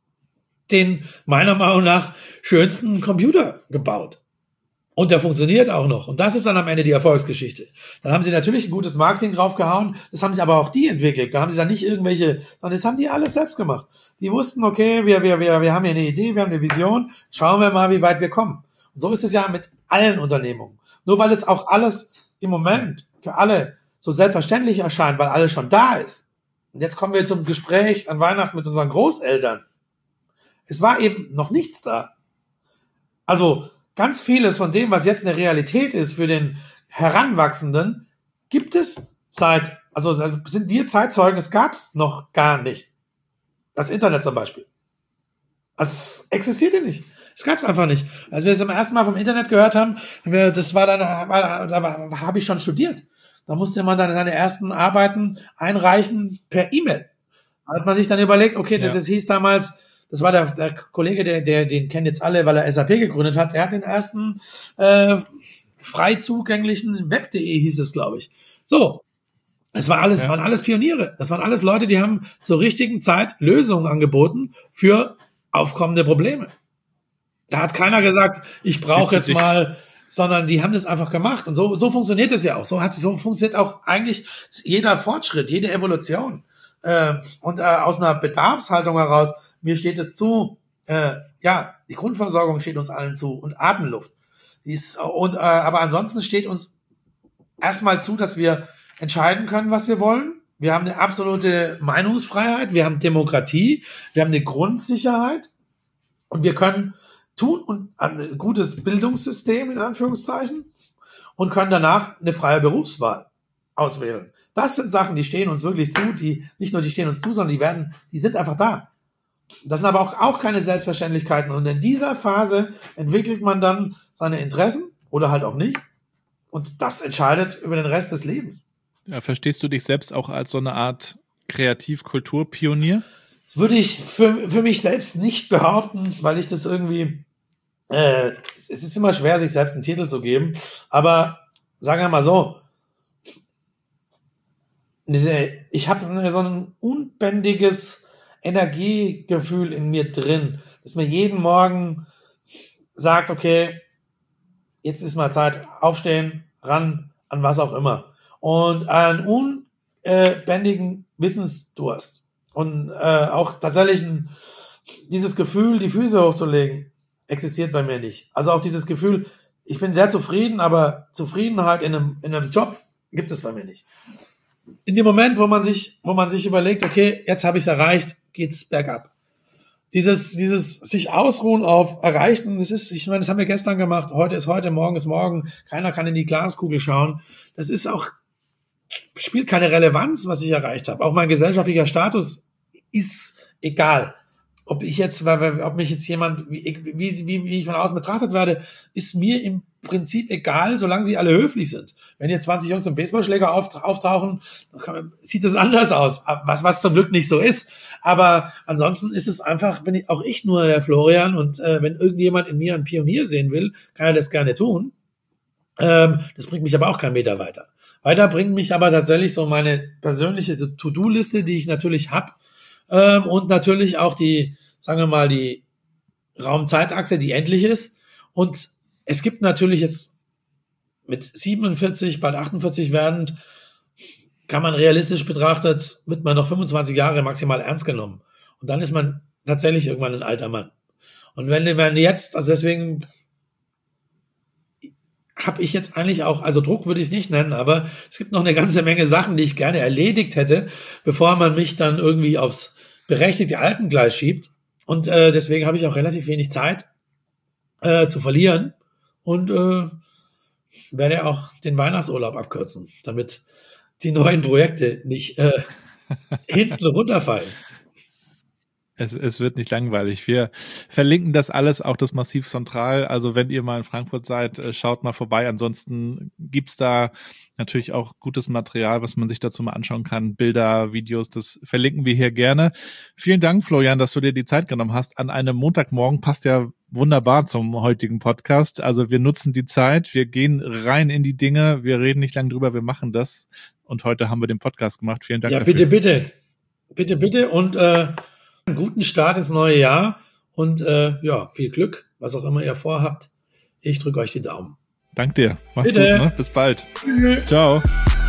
[SPEAKER 4] den meiner Meinung nach schönsten Computer gebaut. Und der funktioniert auch noch. Und das ist dann am Ende die Erfolgsgeschichte. Dann haben sie natürlich ein gutes Marketing draufgehauen. Das haben sie aber auch die entwickelt. Da haben sie dann nicht irgendwelche, sondern das haben die alles selbst gemacht. Die wussten, okay, wir, wir, wir, wir haben hier eine Idee, wir haben eine Vision. Schauen wir mal, wie weit wir kommen. Und so ist es ja mit allen Unternehmungen. Nur weil es auch alles im Moment für alle so selbstverständlich erscheint, weil alles schon da ist. Und jetzt kommen wir zum Gespräch an Weihnachten mit unseren Großeltern. Es war eben noch nichts da. Also, ganz vieles von dem, was jetzt eine Realität ist für den Heranwachsenden, gibt es seit, also sind wir Zeitzeugen, es gab es noch gar nicht. Das Internet zum Beispiel. Also es existierte nicht. Es gab es einfach nicht. Als wir es zum ersten Mal vom Internet gehört haben, haben wir, das war dann, war, da war, habe ich schon studiert. Da musste man dann seine ersten Arbeiten einreichen per E-Mail. Da hat man sich dann überlegt, okay, ja. das, das hieß damals, das war der, der Kollege, der, der, den kennen jetzt alle, weil er S A P gegründet hat. Er hat den ersten äh, frei zugänglichen Web punkt de hieß es, glaube ich. So, es war alles, ja. waren alles Pioniere. Das waren alles Leute, die haben zur richtigen Zeit Lösungen angeboten für aufkommende Probleme. Da hat keiner gesagt, ich brauche jetzt mal, sondern die haben das einfach gemacht. Und so, so funktioniert es ja auch. So hat, so funktioniert auch eigentlich jeder Fortschritt, jede Evolution. Äh, und äh, aus einer Bedarfshaltung heraus, mir steht es zu, äh, ja, die Grundversorgung steht uns allen zu und Atemluft. Die ist, und, äh, aber ansonsten steht uns erstmal zu, dass wir entscheiden können, was wir wollen. Wir haben eine absolute Meinungsfreiheit, wir haben Demokratie, wir haben eine Grundsicherheit und wir können tun und ein gutes Bildungssystem in Anführungszeichen und können danach eine freie Berufswahl auswählen. Das sind Sachen, die stehen uns wirklich zu, die nicht nur die stehen uns zu, sondern die werden, die sind einfach da. Das sind aber auch, auch keine Selbstverständlichkeiten. Und in dieser Phase entwickelt man dann seine Interessen oder halt auch nicht. Und das entscheidet über den Rest des Lebens.
[SPEAKER 3] Ja, verstehst du dich selbst auch als so eine Art Kreativ-Kulturpionier?
[SPEAKER 4] Das würde ich für, für mich selbst nicht behaupten, weil ich das irgendwie äh, es ist immer schwer, sich selbst einen Titel zu geben, aber sagen wir mal so, ich habe so ein unbändiges Energiegefühl in mir drin, das mir jeden Morgen sagt, okay, jetzt ist mal Zeit, aufstehen, ran, an was auch immer. Und einen unbändigen Wissensdurst. Und äh, auch tatsächlich ein, dieses Gefühl, die Füße hochzulegen, existiert bei mir nicht. Also auch dieses Gefühl, ich bin sehr zufrieden, aber Zufriedenheit in einem, in einem Job gibt es bei mir nicht. In dem Moment, wo man sich, wo man sich überlegt, okay, jetzt habe ich es erreicht, geht's bergab. Dieses, dieses sich ausruhen auf Erreichten, das ist, ich meine, das haben wir gestern gemacht, heute ist heute, morgen ist morgen, keiner kann in die Glaskugel schauen. Das ist auch, spielt keine Relevanz, was ich erreicht habe. Auch mein gesellschaftlicher Status ist egal. Ob ich jetzt, ob mich jetzt jemand, wie, wie, wie, wie ich von außen betrachtet werde, ist mir im Prinzip egal, solange sie alle höflich sind. Wenn hier zwanzig Jungs mit Baseballschläger auftauchen, sieht das anders aus, was, was zum Glück nicht so ist. Aber ansonsten ist es einfach, bin ich, auch ich nur der Florian, und äh, wenn irgendjemand in mir einen Pionier sehen will, kann er das gerne tun. Ähm, das bringt mich aber auch keinen Meter weiter. Weiter bringt mich aber tatsächlich so meine persönliche To-Do-Liste, die ich natürlich habe, ähm, und natürlich auch die, sagen wir mal, die Raum-Zeit-Achse, die endlich ist. Und es gibt natürlich jetzt mit siebenundvierzig, bald achtundvierzig werdend, kann man realistisch betrachtet, wird man noch fünfundzwanzig Jahre maximal ernst genommen. Und dann ist man tatsächlich irgendwann ein alter Mann. Und wenn man jetzt, also deswegen habe ich jetzt eigentlich auch, also Druck würde ich es nicht nennen, aber es gibt noch eine ganze Menge Sachen, die ich gerne erledigt hätte, bevor man mich dann irgendwie aufs berechtigte Altengleis schiebt. Und äh, deswegen habe ich auch relativ wenig Zeit äh, zu verlieren und äh, werde auch den Weihnachtsurlaub abkürzen, damit die neuen Projekte nicht äh, hinten runterfallen.
[SPEAKER 3] Es, es wird nicht langweilig. Wir verlinken das alles, auch das Massiv Central. Also wenn ihr mal in Frankfurt seid, schaut mal vorbei. Ansonsten gibt's da natürlich auch gutes Material, was man sich dazu mal anschauen kann. Bilder, Videos, das verlinken wir hier gerne. Vielen Dank, Florian, dass du dir die Zeit genommen hast. An einem Montagmorgen passt ja wunderbar zum heutigen Podcast. Also wir nutzen die Zeit, wir gehen rein in die Dinge, wir reden nicht lange drüber, wir machen das. Und heute haben wir den Podcast gemacht. Vielen Dank
[SPEAKER 4] ja,
[SPEAKER 3] dafür.
[SPEAKER 4] Ja, bitte, bitte. Bitte, bitte. Und äh, einen guten Start ins neue Jahr. Und äh, ja, viel Glück, was auch immer ihr vorhabt. Ich drücke euch die Daumen.
[SPEAKER 3] Dank dir. Mach's
[SPEAKER 4] bitte.
[SPEAKER 3] gut, ne? Bis bald. Bitte. Ciao.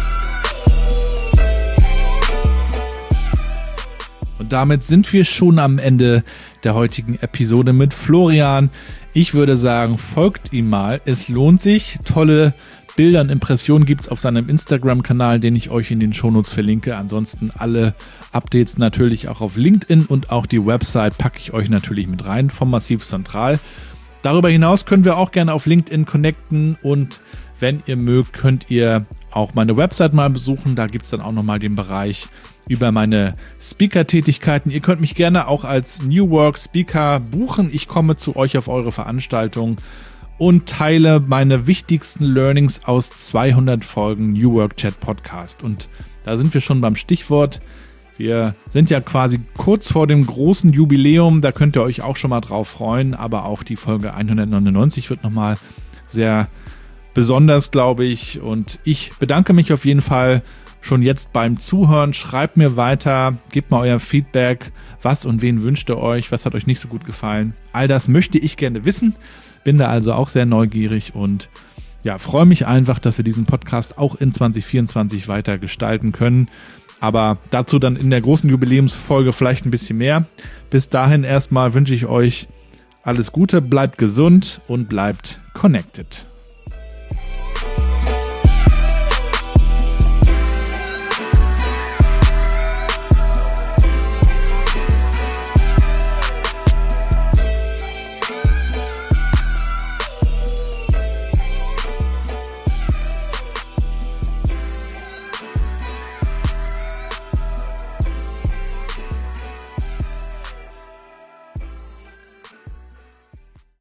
[SPEAKER 3] Und damit sind wir schon am Ende der heutigen Episode mit Florian. Ich würde sagen, folgt ihm mal. Es lohnt sich. Tolle Bilder und Impressionen gibt's auf seinem Instagram-Kanal, den ich euch in den Shownotes verlinke. Ansonsten alle Updates natürlich auch auf LinkedIn, und auch die Website packe ich euch natürlich mit rein vom Massiv Central. Darüber hinaus können wir auch gerne auf LinkedIn connecten, und wenn ihr mögt, könnt ihr auch meine Website mal besuchen. Da gibt's dann auch nochmal den Bereich über meine Speaker-Tätigkeiten. Ihr könnt mich gerne auch als New Work Speaker buchen. Ich komme zu euch auf eure Veranstaltung und teile meine wichtigsten Learnings aus zweihundert Folgen New Work Chat Podcast. Und da sind wir schon beim Stichwort. Wir sind ja quasi kurz vor dem großen Jubiläum. Da könnt ihr euch auch schon mal drauf freuen. Aber auch die Folge hundertneunundneunzig wird nochmal sehr besonders, glaube ich. Und ich bedanke mich auf jeden Fall schon jetzt beim Zuhören. Schreibt mir weiter, gebt mal euer Feedback. Was und wen wünscht ihr euch? Was hat euch nicht so gut gefallen? All das möchte ich gerne wissen. Bin da also auch sehr neugierig und ja, freue mich einfach, dass wir diesen Podcast auch in zwanzig vierundzwanzig weiter gestalten können. Aber dazu dann in der großen Jubiläumsfolge vielleicht ein bisschen mehr. Bis dahin erstmal wünsche ich euch alles Gute, bleibt gesund und bleibt connected.